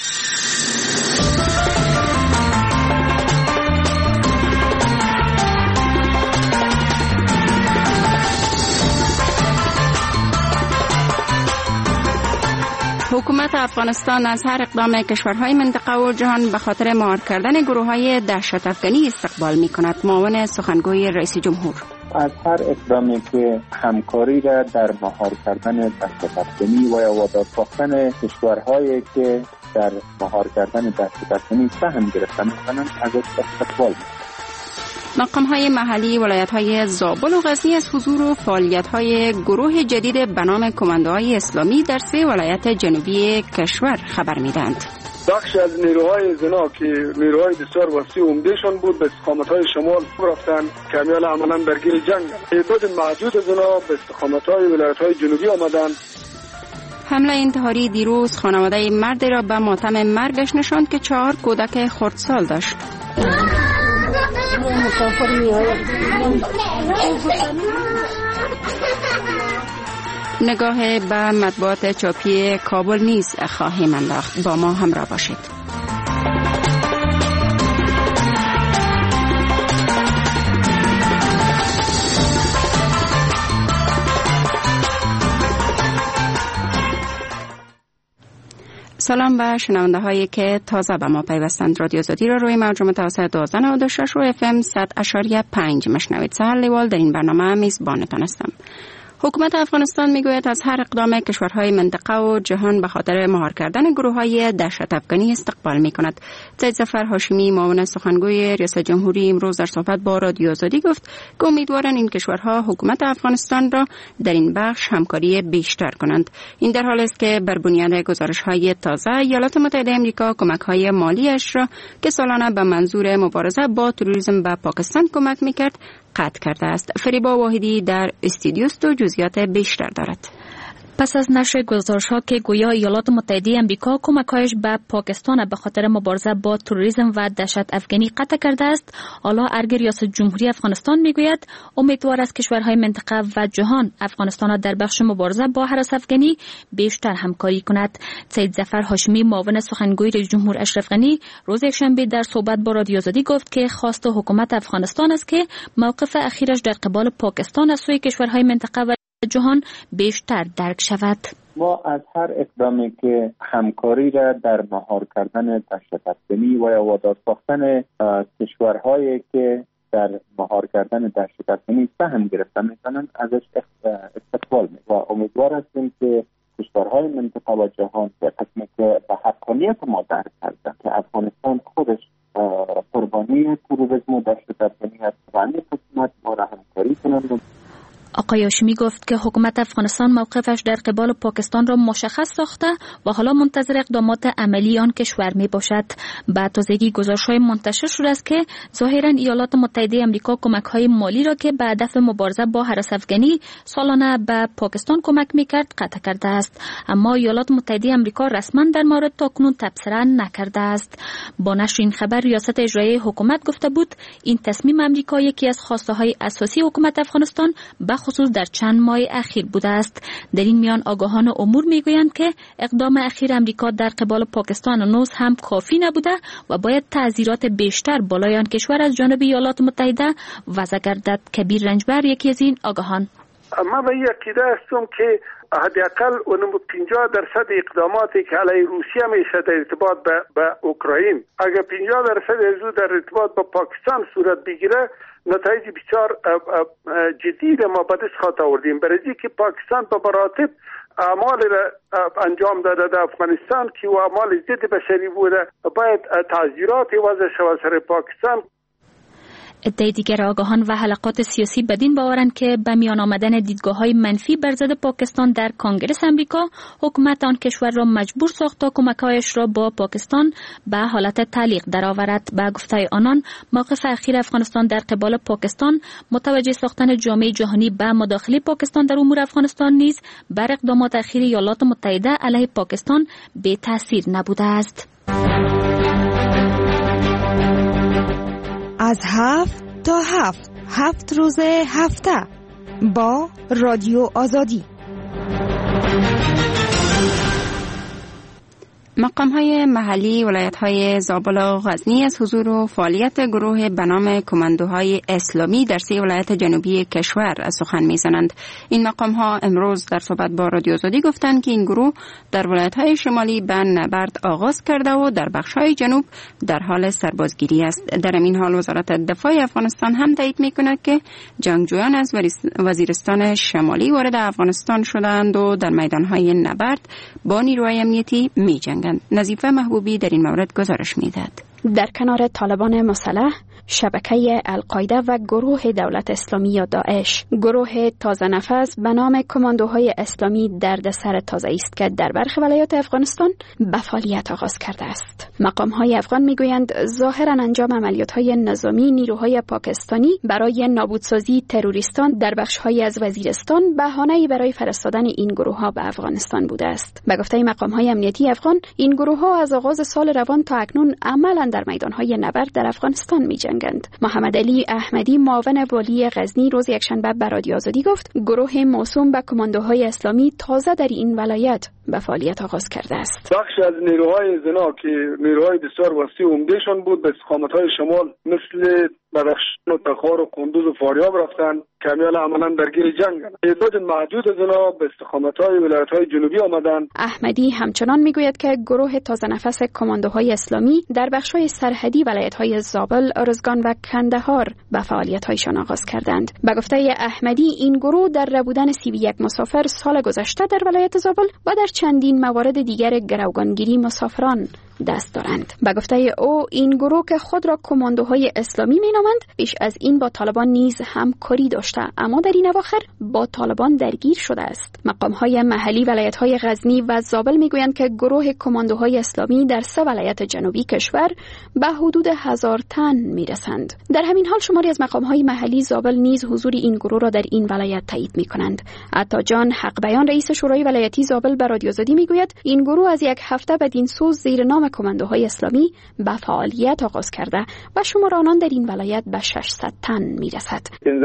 حکومت افغانستان از هر اقدام کشورهای منطقه و جهان به خاطر مهار کردن گروه‌های دهشت افغانی استقبال می‌کند. معاون سخنگوی رئیس جمهور: از هر اقدامی که همکاری را در مهار کردن دهشت افغانی و یا وادار ساختن کشورهایی که در مهار کردن دهشت افغانی سهم گرفتن می‌کنند از استقبال می‌کنند. مقام‌های محلی ولایت‌های زابل و غزنی از حضور و فعالیت‌های گروه جدید به نام کماندوهای اسلامی در 3 ولایت جنوبی کشور خبر می‌دهند. بخش از نیروهای زنا که نیروهای بسیار وسیع و عمدهشان بود به استقامت‌های شمال رفتند که همیان عملاً درگیر جنگ. تعداد محدود زنا به استقامت‌های ولایت‌های جنوبی آمدند. حمله انتحاری دیروز خانواده مرد را به ماتم مرگش نشاند که 4 کودک خردسال داشت. نگاه به مطبوعات چاپی کابل نیز خواهیم انداخت. با ما همراه باشید. سلام به شنونده هایی که تازه به ما پیوستند. رادیو آزادی را روی موج متوسط 1296 و FM 100.5 مشنوید. سهر لیوال در این برنامه میزبانتان هستم. حکومت افغانستان میگوید از هر اقدام کشورهای منطقه و جهان به خاطر مهار کردن گروه‌های دهشت افغانی استقبال میکند. سید ظفر هاشمی معاون سخنگوی ریاست جمهوری امروز در صحبت با رادیو آزادی گفت که امیدوارند این کشورها حکومت افغانستان را در این بخش همکاری بیشتر کنند. این در حالی است که بر بنیاد گزارش‌های تازه ایالات متحده آمریکا کمک‌های مالی‌اش را که سالانه به منظور مبارزه با تروریسم به پاکستان کمک میکرد قطع کرده است. فریبا واحدی در استودیو است و جزئیات بیشتر دارد. پس از نشر گزارش‌ها که گویا ایالات متحده آمریکا کمک‌هایش به پاکستان به خاطر مبارزه با تروریسم و دهشت افغانی قطع کرده است، حالا ارگ ریاست جمهوری افغانستان میگوید امیدوار است کشورهای منطقه و جهان افغانستان را در بخش مبارزه با هراس افغانی بیشتر همکاری کند. سید ظفر هاشمی معاون سخنگوی رئیس جمهور اشرف غنی روز یکشنبه در صحبت با رادیو آزادی گفت که خواست حکومت افغانستان است که موقف اخیرش در قبال پاکستان از سوی کشورهای منطقه و جهان بیشتر درک شود. ما از هر اقدامی که همکاری را در مهار کردن دهشت افغانی و یا وادار ساختن کشورهایی که در مهار کردن دهشت افغانی سهم گرفتن میکنند ازش استقبال میکنیم و امیدوار هستیم که کشورهای منطقه و جهان به قسمی که به حقانیت ما درک کردن که افغانستان خودش قربانی تروریسم و دهشت افغانی است و این قسمت ما را همکاری کنند. آقای هاشمی گفت که حکومت افغانستان موقفش در قبال پاکستان را مشخص ساخته و حالا منتظر اقدامات عملی آن کشور می باشد. بعد تازگی گزارش‌های منتشر شده است که ظاهراً ایالات متحده آمریکا کمک‌های مالی را که به هدف مبارزه با هراس افغانی سالانه به پاکستان کمک می‌کرد قطع کرده است، اما ایالات متحده آمریکا رسما در مورد تاکنون تبصره نکرده است. با نشر این خبر ریاست اجرایی حکومت گفته بود این تصمیم آمریکا یکی از خواسته‌های اساسی حکومت افغانستان خصوص در چند ماه اخیر بوده است. در این میان آگاهان امور میگویند که اقدام اخیر امریکا در قبال پاکستان هنوز هم کافی نبوده و باید تعزیرات بیشتر بالای آن کشور از جانب ایالات متحده وضع گردد. کبیر رنجبر یکی از این آگاهان: من به عقیده هستم که حداقل اون 50% اقداماتی که علیه روسیه میشه در ارتباط به اوکراین، اگر 50% از در ارتباط با پاکستان صورت بگیره، نتایج بسیار جدی ما به دست خواهد آوردیم. برای که پاکستان به مراتب اعمال را انجام داده در افغانستان که و اعمال ضد بشری بوده، باید تعزیرات وضع شود سر پاکستان. عده دیگر آگاهان و حلقات سیاسی بدین باورند که به میان آمدن دیدگاه‌های منفی بر ضد پاکستان در کنگره آمریکا حکومت آن کشور را مجبور ساخت تا کمک‌هایش را با پاکستان به حالت تعلیق درآورد. به گفته آنان موقف اخیر افغانستان در قبال پاکستان متوجه ساختن جامعه جهانی به مداخله پاکستان در امور افغانستان نیز بر اقدامات اخیر ایالات متحده علیه پاکستان بی تاثیر نبوده است. از 7 تا 7 روز هفته با رادیو آزادی. مقام‌های محلی ولایت‌های زابل و غزنی از حضور و فعالیت گروه به نام کماندوهای اسلامی در 3 ولایت جنوبی کشور سخن می‌زنند. این مقام‌ها امروز در صحبت با رادیو آزادی گفتند که این گروه در ولایت‌های شمالی به نبرد آغاز کرده و در بخش‌های جنوب در حال سربازگیری است. در این حال وزارت دفاع افغانستان هم تایید می‌کند که جنگجویان از وزیرستان شمالی وارد افغانستان شدند و در میدان‌های نبرد با نیروهای امنیتی می‌جنگند. نظیفه محبوبی در این مورد گزارش می‌دهد. در کنار طالبان مسلح، شبکه القاعده و گروه دولت اسلامی یا داعش، گروه تازه نفس به نام کماندوهای اسلامی دردسر تازه است که در برخی ولایات افغانستان به فعالیت آغاز کرده است. مقام‌های افغان میگویند ظاهراً انجام عملیات‌های نظامی نیروهای پاکستانی برای نابودسازی تروریستان در بخش‌های از وزیرستان بهانه‌ای برای فرستادن این گروه‌ها به افغانستان بوده است. به گفته مقام‌های امنیتی افغان، این گروه‌ها از آغاز سال روان تا اکنون عملاً در میدان‌های نبرد در افغانستان می‌جنگند. محمد علی احمدی معاون والی غزنی روز یکشنبه به رادیو آزادی گفت گروه موسوم به کماندوهای اسلامی تازه در این ولایت به فعالیت آغاز کرده است. بخش از نیروهای زنا که نیروهای بسیار وسیع و عمدهشان بود به استقامت‌های شمال مثل بدخشان و تخار و کندوز و فاریاب رفتن که عملاً درگیر جنگند. تعداد محدود زنا به استقامت‌های ولایت‌های جنوبی آمدند. احمدی همچنان میگوید که گروه تازه نفس کماندوهای اسلامی در بخش‌های سرحدی ولایت‌های زابل، ارزگان و کندهار به فعالیت‌هایشان آغاز کردند. به گفته احمدی این گروه در ربودن 31 مسافر سال گذشته در ولایت زابل و در چندین موارد دیگر گروگانگیری مسافران دست دارند. به گفته او این گروه که خود را کماندوهای اسلامی مینامند پیش از این با طالبان نیز همکاری داشته اما در این اواخر با طالبان درگیر شده است. مقام‌های محلی ولایت‌های غزنی و زابل میگویند که گروه کماندوهای اسلامی در 3 ولایت جنوبی کشور به حدود 1000 تن میرسند. در همین حال شماری از مقام‌های محلی زابل نیز حضور این گروه را در این ولایت تایید می‌کنند. عطا جان حق بیان رئیس شورای ولایتی زابل به رادیو آزادی میگوید این گروه از یک هفته بدینسوز زیر نام کماندوهای اسلامی به فعالیت آغاز کرده و شمار آنان در این ولایت به 600 تن میرسد.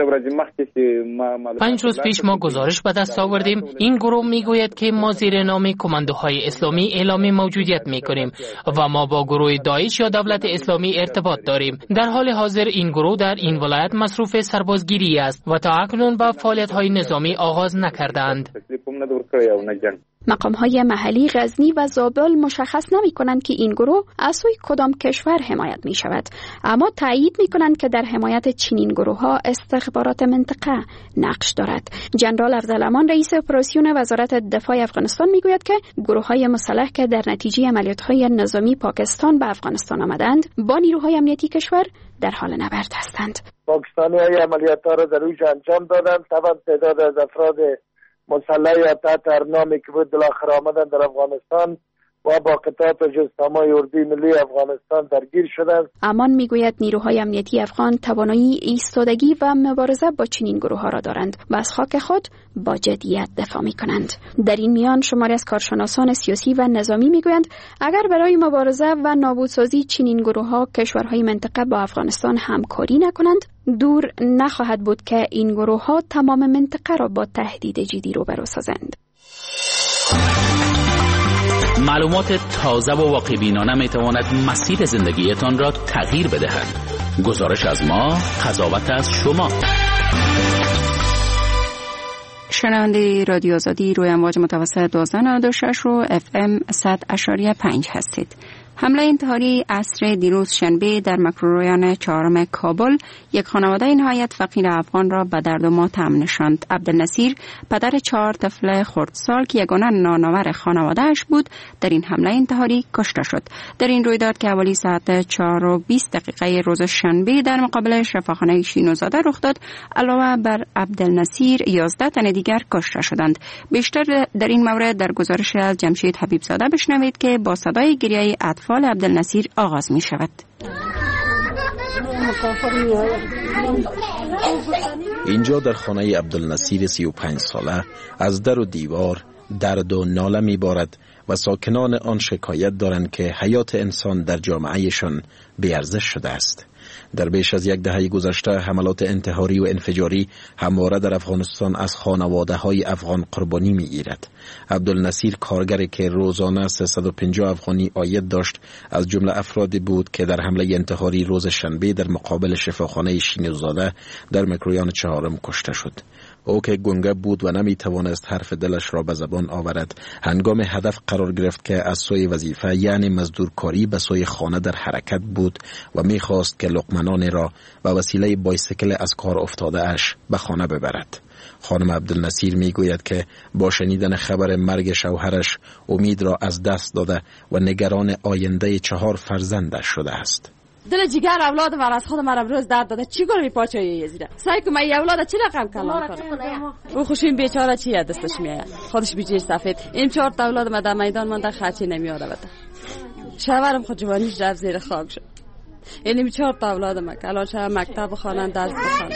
5 روز پیش ما گزارش به دست آوردیم. این گروه میگوید که ما زیر نام کماندوهای اسلامی اعلام موجودیت میکنیم و ما با گروه داعش یا دولت اسلامی ارتباط داریم. در حال حاضر این گروه در این ولایت مصروف سربازگیری است و تا اکنون به فعالیت‌های نظامی آغاز نکردند. مقام‌های محلی غزنی و زابل مشخص نمی‌کنند که این گروه از سوی کدام کشور حمایت می‌شود، اما تایید می‌کنند که در حمایت چنین گروه‌ها استخبارات منطقه نقش دارد. جنرال افضل امان رئیس اپراسیون وزارت دفاع افغانستان می‌گوید که گروه‌های مسلح که در نتیجه عملیات‌های نظامی پاکستان به افغانستان آمدند با نیروهای امنیتی کشور در حال نبرد هستند. پاکستانی‌ها عملیات‌ها را در اوج انجام دادند. طبعا تعداد از افراد مسلح یا تحت هر نامی که بود بالاخره آمدن در افغانستان و با قطعات و جسامای اردوی ملی افغانستان درگیر شدند. امان میگوید نیروهای امنیتی افغان توانایی ایستادگی و مبارزه با چنین گروه‌ها را دارند و از خاک خود با جدیت دفاع می‌کنند. در این میان شماری از کارشناسان سیاسی و نظامی میگویند اگر برای مبارزه و نابودسازی چنین گروه‌ها کشورهای منطقه با افغانستان همکاری نکنند، دور نخواهد بود که این گروه‌ها تمام منطقه را با تهدید جدی روبرو سازند. معلومات تازه و واقع‌بینانه می‌تواند مسیر زندگیتان را تغییر بدهد. گزارش از ما، قضاوت از شما. شنونده رادیو آزادی روی امواج متوسط 1296 رو FM 100.5 هستید. حمله انتحاری عصر دیروز شنبه در مکروریان 4 کابل یک خانواده نهایت فقیر افغان را به درد و ماتم نشاند. عبدالنصیر پدر 4 طفل خردسال که یگانه نانآور خانواده‌اش بود در این حمله انتحاری کشته شد. در این رویداد که حوالی ساعت 4:20 روز شنبه در مقابل شفاخانه شینوزاده رخ داد، علاوه بر عبدالنصیر 11 تن دیگر کشته شدند. بیشتر در این مورد در گزارش از جمشید حبیبزاده بشنوید که با صدای گریه اطفال عبدالنصیر آغاز می شود. اینجا در خانه عبدالنصیر 35 ساله از در و دیوار درد و ناله می بارد و ساکنان آن شکایت دارند که حیات انسان در جامعهشان بی‌ارزش شده است. در بیش از یک دهه گذشته حملات انتحاری و انفجاری همواره در افغانستان از خانواده‌های افغان قربانی می‌گیرد. عبدالنصیر کارگری که روزانه 350 افغانی عاید داشت از جمله افرادی بود که در حمله انتحاری روز شنبه در مقابل شفاخانه شینوزاده در مکرویان چهارم کشته شد. او که گنگه بود و نمی توانست حرف دلش را به زبان آورد، هنگام هدف قرار گرفت که از سوی وظیفه یعنی مزدورکاری به سوی خانه در حرکت بود و می خواست که لقمنان را به وسیله بایسیکل از کار افتاده اش به خانه ببرد. خانم عبدالنصیر می گوید که با شنیدن خبر مرگ شوهرش امید را از دست داده و نگران آینده 4 فرزندش شده است. دل جگر اولاد من از خود من امروز درد داده، چی کنم این پاچه یزیده سعی کنم این اولاد چی رقم کلام کنم. او خوش این بیچاره چی دستش میاد، خودش بیچاره سفید. این 4 تا اولاد من در میدان مانده، خرچی نمیاره بده. شوهرم خود جوانیش رفت زیر خاک شد. این 4 تا اولاد من که الان شب مکتب بخوانن، درس بخوانن.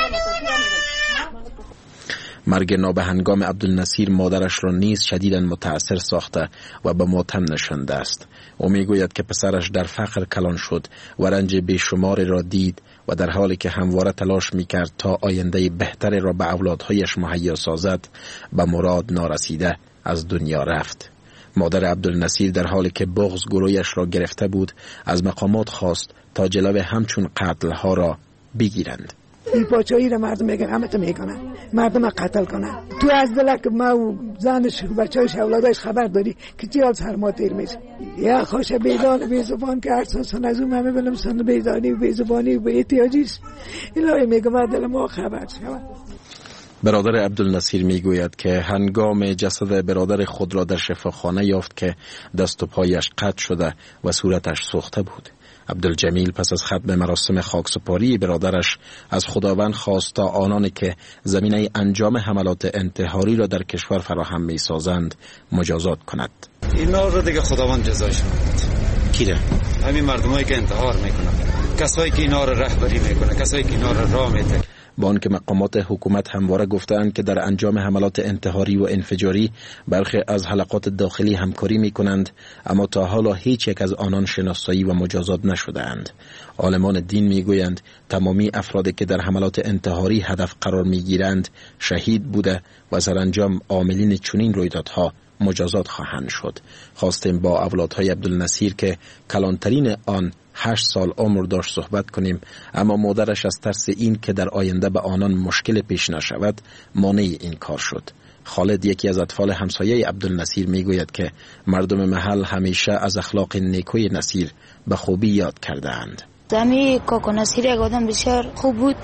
مرگ نابهنگام عبدالنصیر مادرش را نیز شدیداً متأثر ساخته و به ماتم نشانده است. او میگوید که پسرش در فقر کلان شد و رنج بیشماری را دید و در حالی که همواره تلاش میکرد تا آینده بهتری را به اولادهایش مهیا سازد، به مراد نارسیده از دنیا رفت. مادر عبدالنصیر در حالی که بغض گرویش را گرفته بود، از مقامات خواست تا جلوی همچون قتلها را بگیرند. این پاچایی را مردم میگن همه تو میکنن، مردم قتل کنن. تو از دلک ما و زنش و بچه‌اش اولادش خبر داری که چی حال سر ما تیر میشه. یا خوش بیدان بیزبان که ارساسان از اون همه بلم سن بیدانی و بیزبانی و به احتیاجیش الهی میگم دل ما خبر شد. برادر عبدالنصیر میگوید که هنگام جسد برادر خود را در شفاخانه یافت که دست و پایش قطع شده و صورتش سوخته بود. عبدالجمیل پس از ختم مراسم خاکسپاری برادرش از خداوند خواست تا آنانی که زمینه انجام حملات انتحاری را در کشور فراهم می سازند مجازات کند. اینا رو دیگه خداوند جزایش میده. کی را؟ همین مردمایی که انتحار میکنن، کسایی که اینا رو رهبری میکنن، کسایی که اینا رو راه میده. با آنکه مقامات حکومت همواره گفتند که در انجام حملات انتحاری و انفجاری برخی از حلقات داخلی همکاری می کنند، اما تا حالا هیچ یک از آنان شناسایی و مجازات نشده‌اند. عالمان دین می گویند تمامی افرادی که در حملات انتحاری هدف قرار می گیرند شهید بوده و سرانجام عاملین چنین رویدادها مجازات خواهند شد. خواستیم با اولادهای عبدالنصیر که کلانترین آن 8 سال عمر داشت صحبت کنیم، اما مادرش از ترس این که در آینده به آنان مشکل پیش نشود مانع این کار شد. خالد یکی از اطفال همسایه عبدالنصیر میگوید که مردم محل همیشه از اخلاق نیکوی نصیر به خوبی یاد کرده اند. زمی کاکو نصیر یک آدم بسیار خوب بود.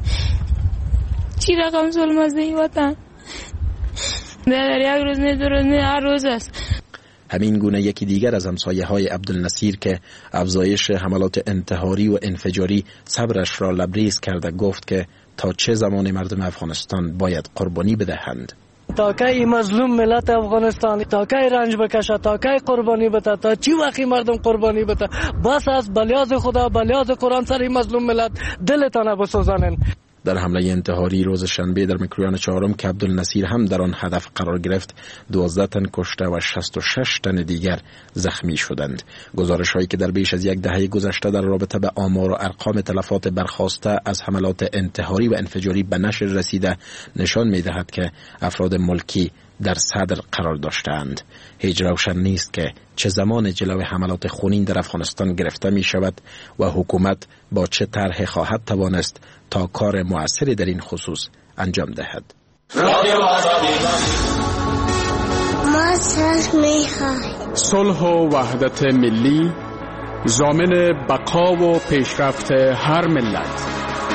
چی رقم ظلم از این وطن در یک روز نه، 2 روز نه، هر روز است. همین گونه یکی دیگر از همسایه های عبدالنصیر که افزایش حملات انتحاری و انفجاری صبرش را لبریز کرده گفت که تا چه زمان مردم افغانستان باید قربانی بدهند. تا کی مظلوم ملت افغانستان، تا کی رنج بکشه، تا کی قربانی بده، تا چی وقتی مردم قربانی بده. بس از بلیاز خدا، بلیاز قرآن سر مظلوم ملت دلتان بسوزانن. در حمله انتحاری روز شنبه در مکرویان چهارم که عبدالنصیر هم در آن هدف قرار گرفت، 12 تن کشته و 66 تن دیگر زخمی شدند. گزارش هایی که در بیش از یک دهه گذشته در رابطه به آمار و ارقام تلفات برخاسته از حملات انتحاری و انفجاری به نشر رسیده نشان می دهد که افراد ملکی در صدر قرار داشتند. هیچ روشن نیست که چه زمان جلوی حملات خونین در افغانستان گرفته می شود و حکومت با چه طرح خواهد توانست تا کار مؤثری در این خصوص انجام دهد. ما صلح می خواهیم. صلح و وحدت ملی ضامن بقا و پیشرفت هر ملت.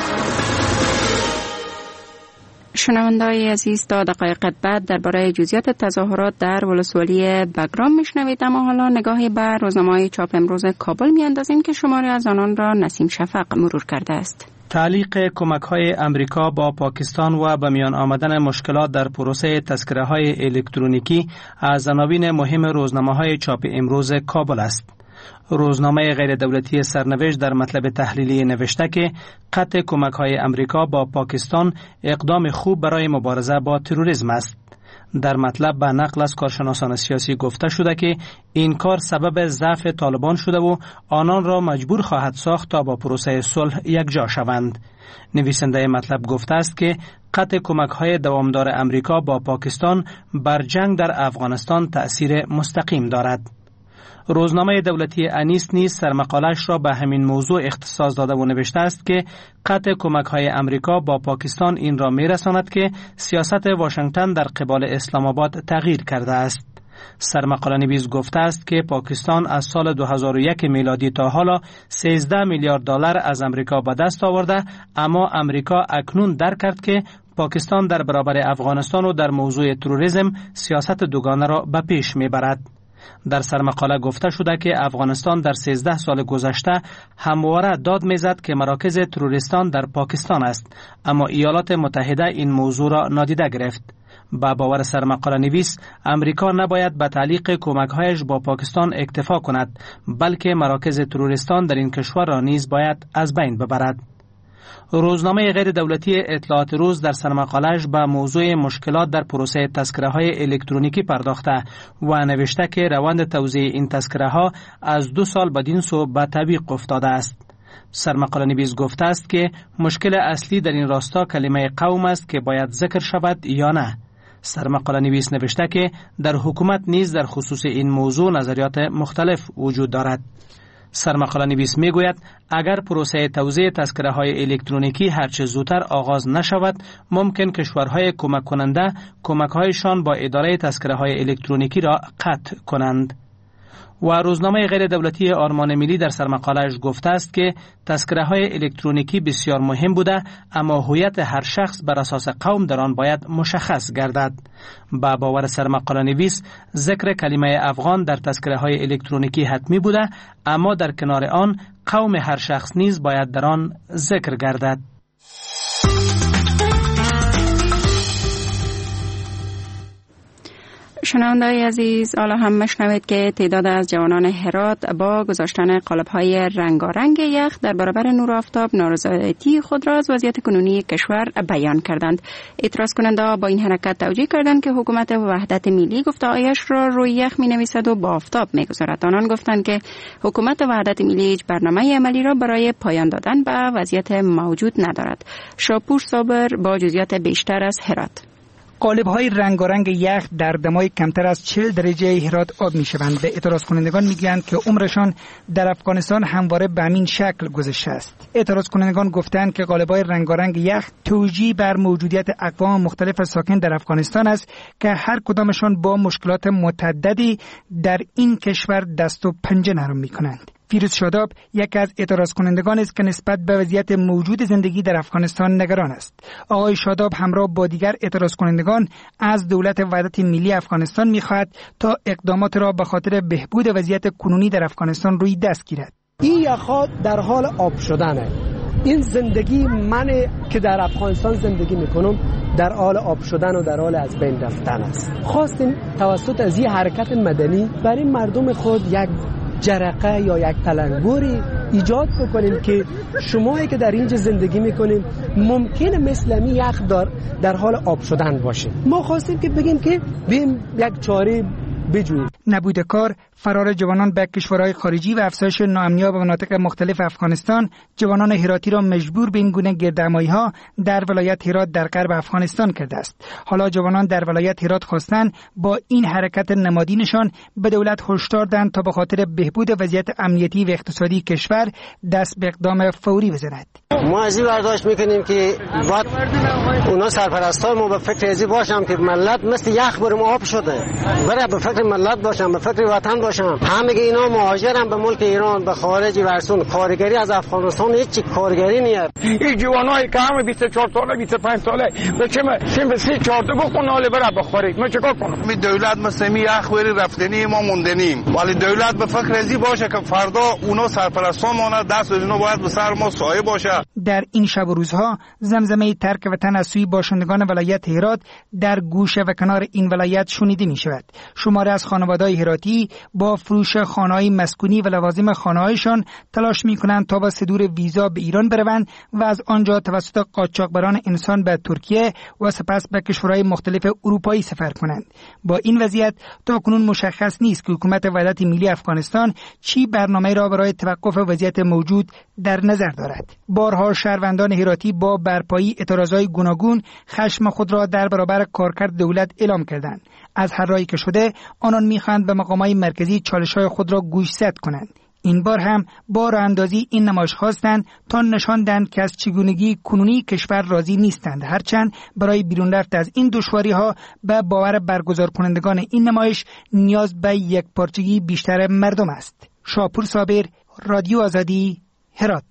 شنونده‌های عزیز، تا دقایق بعد درباره جزئیات تظاهرات در ولسوالی بگرام میشنوید، اما حالا نگاهی به روزنامه‌های چاپ امروز کابل میاندازیم که شماری از آنان را نسیم شفق مرور کرده است. تعلیق کمک‌های امریکا با پاکستان و به میان آمدن مشکلات در پروسه تذکره‌های الکترونیکی از عناوین مهم روزنامه‌های چاپ امروز کابل است. روزنامه غیر دولتی سرنوشت در مطلب تحلیلی نوشته که قطع کمک‌های امریکا با پاکستان اقدام خوب برای مبارزه با تروریسم است. در مطلب به نقل از کارشناسان سیاسی گفته شده که این کار سبب ضعف طالبان شده و آنان را مجبور خواهد ساخت تا با پروسه صلح یکجا شوند. نویسنده مطلب گفته است که قطع کمک‌های دوامدار امریکا با پاکستان بر جنگ در افغانستان تأثیر مستقیم دارد. روزنامه دولتی انیس نیز سرمقالش را به همین موضوع اختصاص داده و نوشته است که قطع کمک‌های امریکا با پاکستان این را می‌رساند که سیاست واشنگتن در قبال اسلام آباد تغییر کرده است. سرمقاله نویس گفته است که پاکستان از سال 2001 میلادی تا حالا 13 میلیارد دلار از امریکا به دست آورده، اما امریکا اکنون درک کرد که پاکستان در برابر افغانستان و در موضوع تروریسم سیاست دوگانه را به پیش میبرد. در سرمقاله گفته شده که افغانستان در 13 سال گذشته همواره داد میزد که مراکز تروریستان در پاکستان است، اما ایالات متحده این موضوع را نادیده گرفت. با باور سرمقاله نویس، امریکا نباید به تعلیق کمک‌هایش با پاکستان اکتفا کند، بلکه مراکز تروریستان در این کشور را نیز باید از بین ببرد. روزنامه غیر دولتی اطلاعات روز در سرمقاله‌اش به موضوع مشکلات در پروسه تذکره‌های الکترونیکی پرداخته و نوشته که روند توزیع این تذکره‌ها از 2 سال بدین سو به تعویق افتاده است. سرمقاله نویس گفته است که مشکل اصلی در این راستا کلمه قوم است که باید ذکر شود یا نه. سرمقاله نویس نوشته که در حکومت نیز در خصوص این موضوع نظریات مختلف وجود دارد. سرمقاله نویس می گوید اگر پروسه توزیع تذکره های الکترونیکی هرچه زودتر آغاز نشود، ممکن کشورهای کمک کننده کمک هایشان با اداره تذکره های الکترونیکی را قطع کنند. و روزنامه غیر دولتی آرمان ملی در سرمقاله‌اش گفته است که تذکره‌های الکترونیکی بسیار مهم بوده، اما هویت هر شخص بر اساس قوم در آن باید مشخص گردد. با باور سرمقاله نویس، ذکر کلمه افغان در تذکره‌های الکترونیکی حتمی بوده، اما در کنار آن قوم هر شخص نیز باید در آن ذکر گردد. شنونده‌های عزیز، حالا هم مشنوید که تعداد از جوانان هرات با گذاشتن قالب‌های رنگارنگ یخ در برابر نور آفتاب نارضایتی خود را از وضعیت کنونی کشور بیان کردند. اعتراض کننده با این حرکت توجیه کردند که حکومت وحدت ملی گفته‌هایش را روی یخ می‌نویسد و با آفتاب می‌گذارد. آنان گفتند که حکومت وحدت ملی هیچ برنامه عملی را برای پایان دادن به وضعیت موجود ندارد. شاپور صابر با جزئیات بیشتر از هرات. قالب‌های رنگارنگ یخ در دمای کمتر از 40 درجه هرات آب می‌شوند. به اعتراض کنندگان می‌گویند که عمرشان در افغانستان همواره به همین شکل گذشته است. اعتراض کنندگان گفتند که قالب‌های رنگارنگ یخ توجیه بر موجودیت اقوام مختلف ساکن در افغانستان است که هر کدامشان با مشکلات متعددی در این کشور دست و پنجه نرم می‌کنند. فیروز شاداب یکی از اعتراض کنندگان است که نسبت به وضعیت موجود زندگی در افغانستان نگران است. آقای شاداب همراه با دیگر اعتراض کنندگان از دولت وحدت ملی افغانستان می‌خواهد تا اقدامات را به خاطر بهبود وضعیت کنونی در افغانستان روی دست گیرد. این یخ‌ها در حال آب شدنه. این زندگی من که در افغانستان زندگی میکنم در حال آب شدن و در حال از بین رفتن است. خواستیم توسط از این حرکت مدنی برای مردم خود یک جرقه یا یک تلنگری ایجاد بکنیم که شمایی که در اینجا زندگی میکنیم ممکنه مثل می یخ در حال آب شدن باشیم. ما خواستیم که بگیم که بیم یک چاره بجوییم. نبود کار، فرار جوانان به کشورهای خارجی و افزایش ناامنی به مناطق مختلف افغانستان جوانان هراتی را مجبور به این گونه گردهمایی‌ها در ولایت هرات در غرب افغانستان کرده است. حالا جوانان در ولایت هرات خواستند با این حرکت نمادینشان به دولت هشدار دهند تا به خاطر بهبود وضعیت امنیتی و اقتصادی کشور دست به اقدام فوری بزند. ما از این برداشت میکنیم که باید اونا سرپرستای ما به فکر ازی باشم که ملت مثل یخ برم آب شده، برای به فکر ملت باشم، به فکر وطن باشم. همه اینا مهاجرن به ملک ایران، به خارج ورسون. کارگری از افغانستان هیچ کارگری نیست. این جوانایی که همه 24 ساله 25 ساله به چه به 3-4 بخون حاله برای بخورید، ما چیکار کنم؟ می دولت مثل می یخ وری رفتنی ما موندنیم، ولی دولت به فکر ازی باشه که فردا اونا سرپرستان ما دست از اونا باید به سر ما سایه باشه. در این شب و روزها زمزمه ترک وطن از سوی باشندگان ولایت هرات در گوشه و کنار این ولایت شنیده می شود. شماری از خانواده خانواده‌های هراتی با فروش خانه‌های مسکونی و لوازم خانه‌هایشان تلاش می‌کنند تا با صدور ویزا به ایران بروند و از آنجا توسط قاچاقبران انسان به ترکیه و سپس به کشورهای مختلف اروپایی سفر کنند. با این وضعیت تاکنون مشخص نیست که حکومت وحدت ملی افغانستان چی برنامه را برای توقف وضعیت موجود در نظر دارد. بارها شهروندان هراتی با برپایی اعتراضهای گوناگون خشم خود را در برابر کارکرد دولت اعلام کردند. از هر راهی که شده آنان می‌خواهند به مقامات مرکزی چالش‌های خود را گوشزد کنند. این بار هم با راه اندازی این نمایش خواستند تا نشان دهند که از چگونگی کنونی کشور راضی نیستند، هرچند برای بیرون رفت از این دشواری‌ها به باور برگزار کنندگان این نمایش نیاز به یک پارچگی بیشتر مردم است. شاپور صابر، رادیو آزادی، هرات.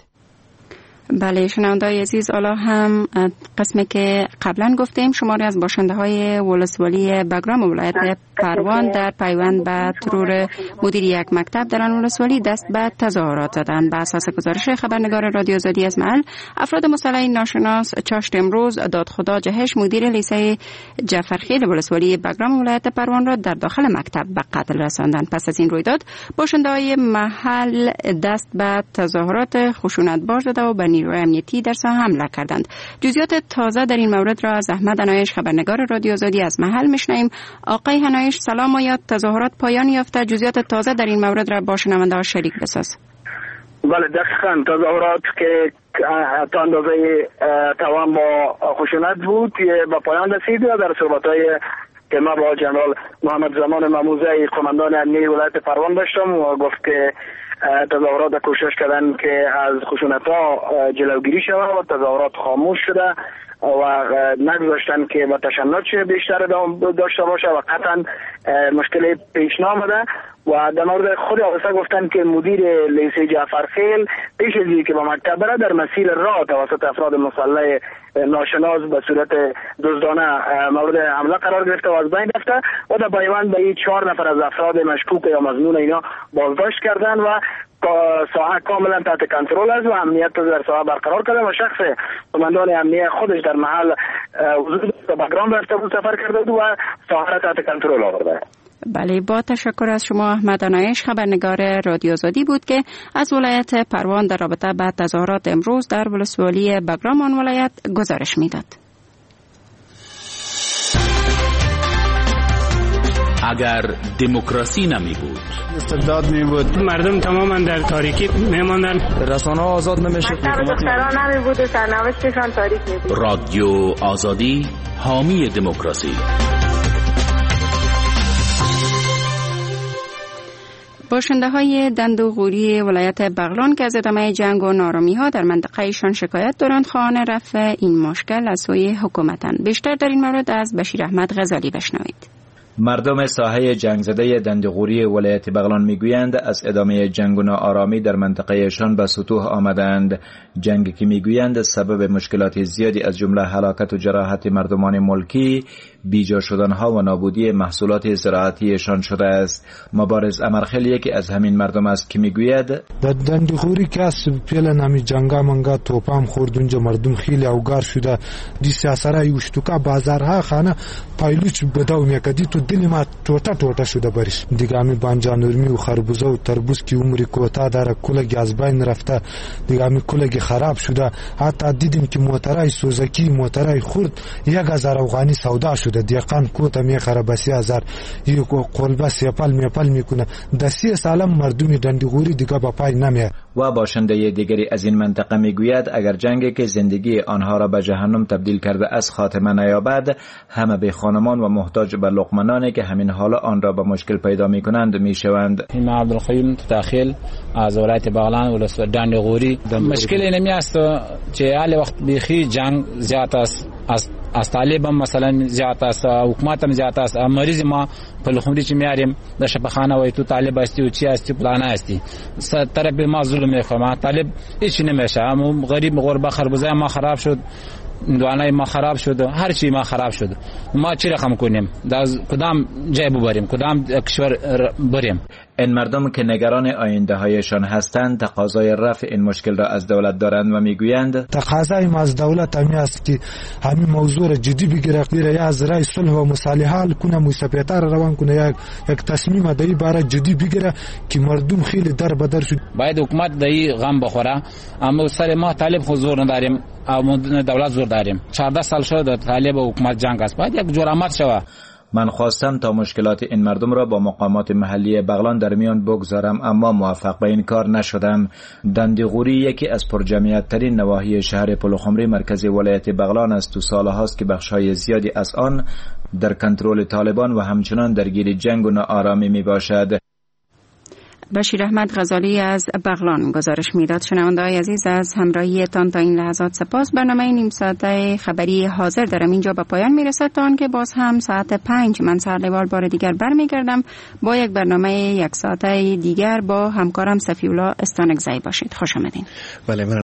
بله شنونده‌های عزیز، حالا هم قسمی که قبلا گفتیم شماری از باشنده‌های ولسوالی بگرام ولایت پروان در پیوند به ترور مدیر یک مکتب در آن ولسوالی دست به تظاهرات زدند. بر اساس گزارش خبرنگار رادیو آزادی از محل، افراد مسلح ناشناس چاشت امروز دادخدا جهش مدیر لیسه جعفرخیل ولسوالی بگرام ولایت پروان را در داخل مکتب به قتل رساندند. پس از این رویداد باشنده‌های محل دست به تظاهرات خشونتبار زده و به نیروی امنیتی در ساحه حمله کردند. جزئیات تازه در این مورد را از احمد انایش خبرنگار رادیو آزادی از محل میشنویم. آقای انایش سلام و یاد تظاهرات پایان یافته، جزئیات تازه در این مورد را با شنونده‌ها شریک بساز. بله دقیقاً تظاهرات که تا اندازه توان با خشونت بود به پایان رسید و در صحبت‌های که ما با جنرال محمد زمان مموزه قماندان امنیه ولایت پروان داشتم و گفت که تظاهرات کوشش کردن که از خشونت‌ها جلوگیری شود و تظاهرات خاموش شده و نگذاشتن که با تشنج بیشتر داشته باشه و قطعا مشکل پیش نامده. و در مورد خود حادثه گفتن که مدیر لیسه جعفرخیل پیش از اینکه به مکتب بره در مسیر راه توسط افراد مسلح ناشناس به صورت دزدانه مورد حمله قرار گرفته و از بین رفته و در پیوند به این 4 نفر از افراد مشکوک یا مظنون اینا بازداشت کردن و ساحه کاملا تحت کنترل است و امنیت در ساحه برقرار کرده و شخص قماندان امنیه خودش در محل حضور بگرام رفته بود، سفر کرده بود و ساحه را تحت کنترل آورده. بله با تشکر از شما. احمد انایش خبرنگار رادیو آزادی بود که از ولایت پروان در رابطه با تظاهرات امروز در ولسوالی بگرام آن ولایت گزارش میداد. اگر دموکراسی نمی بود، استبداد می بود، مردم تماما در تاریکی می ماندن، رسانه آزاد نمیشد، دختران نمی بود و سرنوشتشان تاریک می بود. رادیو آزادی حامی دموکراسی. باشنده‌های دندوغوری ولایت بغلان که از ادامه جنگ و نارامی‌ها در منطقه‌شان شکایت دارند خواهان رفع این مشکل از سوی حکومتند. بیشتر در این مورد از بشیر احمد غزالی بشنوید. مردم ساحه جنگ زده دندغوری ولایت بغلان میگویند از ادامه جنگ و ناآرامی در منطقهشان به سطوح آمدند. جنگ که میگویند سبب مشکلات زیادی از جمله هلاکت و جراحت مردمان ملکی، بیجا شدنها و نابودی محصولات زراعتیشان شده است. مبارز امرخیل یکی از همین مردم است که میگوید در دندغوری که از پیل نمی جنگا منگا توپام خورد، اونجا مردم خیلی اوگار شده، دی سیاسرای وشتوکا بازارها خانه پایلوچ بداو میکدی تو دل ما ټوټه شده بریش دیگه همی بانجا نرمی و خربوزه و تربوز که عمری کوتا داره کلگی از بین رفته، دیگه همی کلگی خراب شده. حتی دیدیم که موترای سوزکی موترای خورد 1000 افغانی سودا شده، دیقان کوتا میخره به 3000 یو قلبه سیپل میپل میکنه. در 30 سال مردم دندغوری دیگه با پای نمیه. و باشنده دیگری از این منطقه میگوید اگر جنگی که زندگی آنها را به جهنم تبدیل کرده از خاتمه نیابد، همه به خانمان و محتاج به لقمنانی که همین حالا آن را به مشکل پیدا میکنند میشوند. این عبدالقیوم داخل از ولایت بغلان ولایت دندغوری مشکل اینمی است که حال وقت بیخی جنگ زیاد است، از طالب هم مثلا زیاد است، حکومت هم زیاد است. مریض ما پلخوندی چی میاریم در شفاخانه و تو طالب هستی و چی هستی پلانه هستی، طرف ما ظلم میکنه، طالب هیچ نمیشه. هم غریب غربه خربوزه ما خراب شد، دوانای ما خراب شد، هر چی ما خراب شد. ما چی رقم کنیم؟ کدام جای ببریم؟ کدام کشور بریم؟ این مردم که نگران آینده هایشان هستند تقاضای رفع این مشکل را از دولت دارند و میگویند تقاضای ما از دولت همی است که همین موضوع را جدی بگیره، یا از رای صلح و مصالحه حل کنه، موسیقی‌ها را روان کنه، یک تصمیم در این باره جدی بگیره که مردم خیلی در بدر شد. باید حکومت در این غم بخوره، اما سر ما طالب خود زور نداریم، دولت زور داریم. 14 سال شده طالب و حکومت جنگ است، باید یک جرأت شود. من خواستم تا مشکلات این مردم را با مقامات محلی بغلان در میان بگذارم، اما موفق به این کار نشدم. دندغوری یکی از پرجمعیت ترین نواحی شهر پلخمری مرکز ولایت بغلان است و سالهاست که بخش‌های زیادی از آن در کنترل طالبان و همچنان درگیر جنگ و ناآرامی می باشد. بشیر احمد غزالی از بغلان گزارش میداد. شنونده‌های عزیز از همراهیتان تا این لحظات سپاس. برنامه نیم ساعته خبری حاضر دارم اینجا به پایان میرسد تا آنکه باز هم ساعت 5 من سرلیوال بار دیگر برمیگردم با یک برنامه یک ساعته دیگر با همکارم صفی الله استانکزی. باشید خوش آمدین.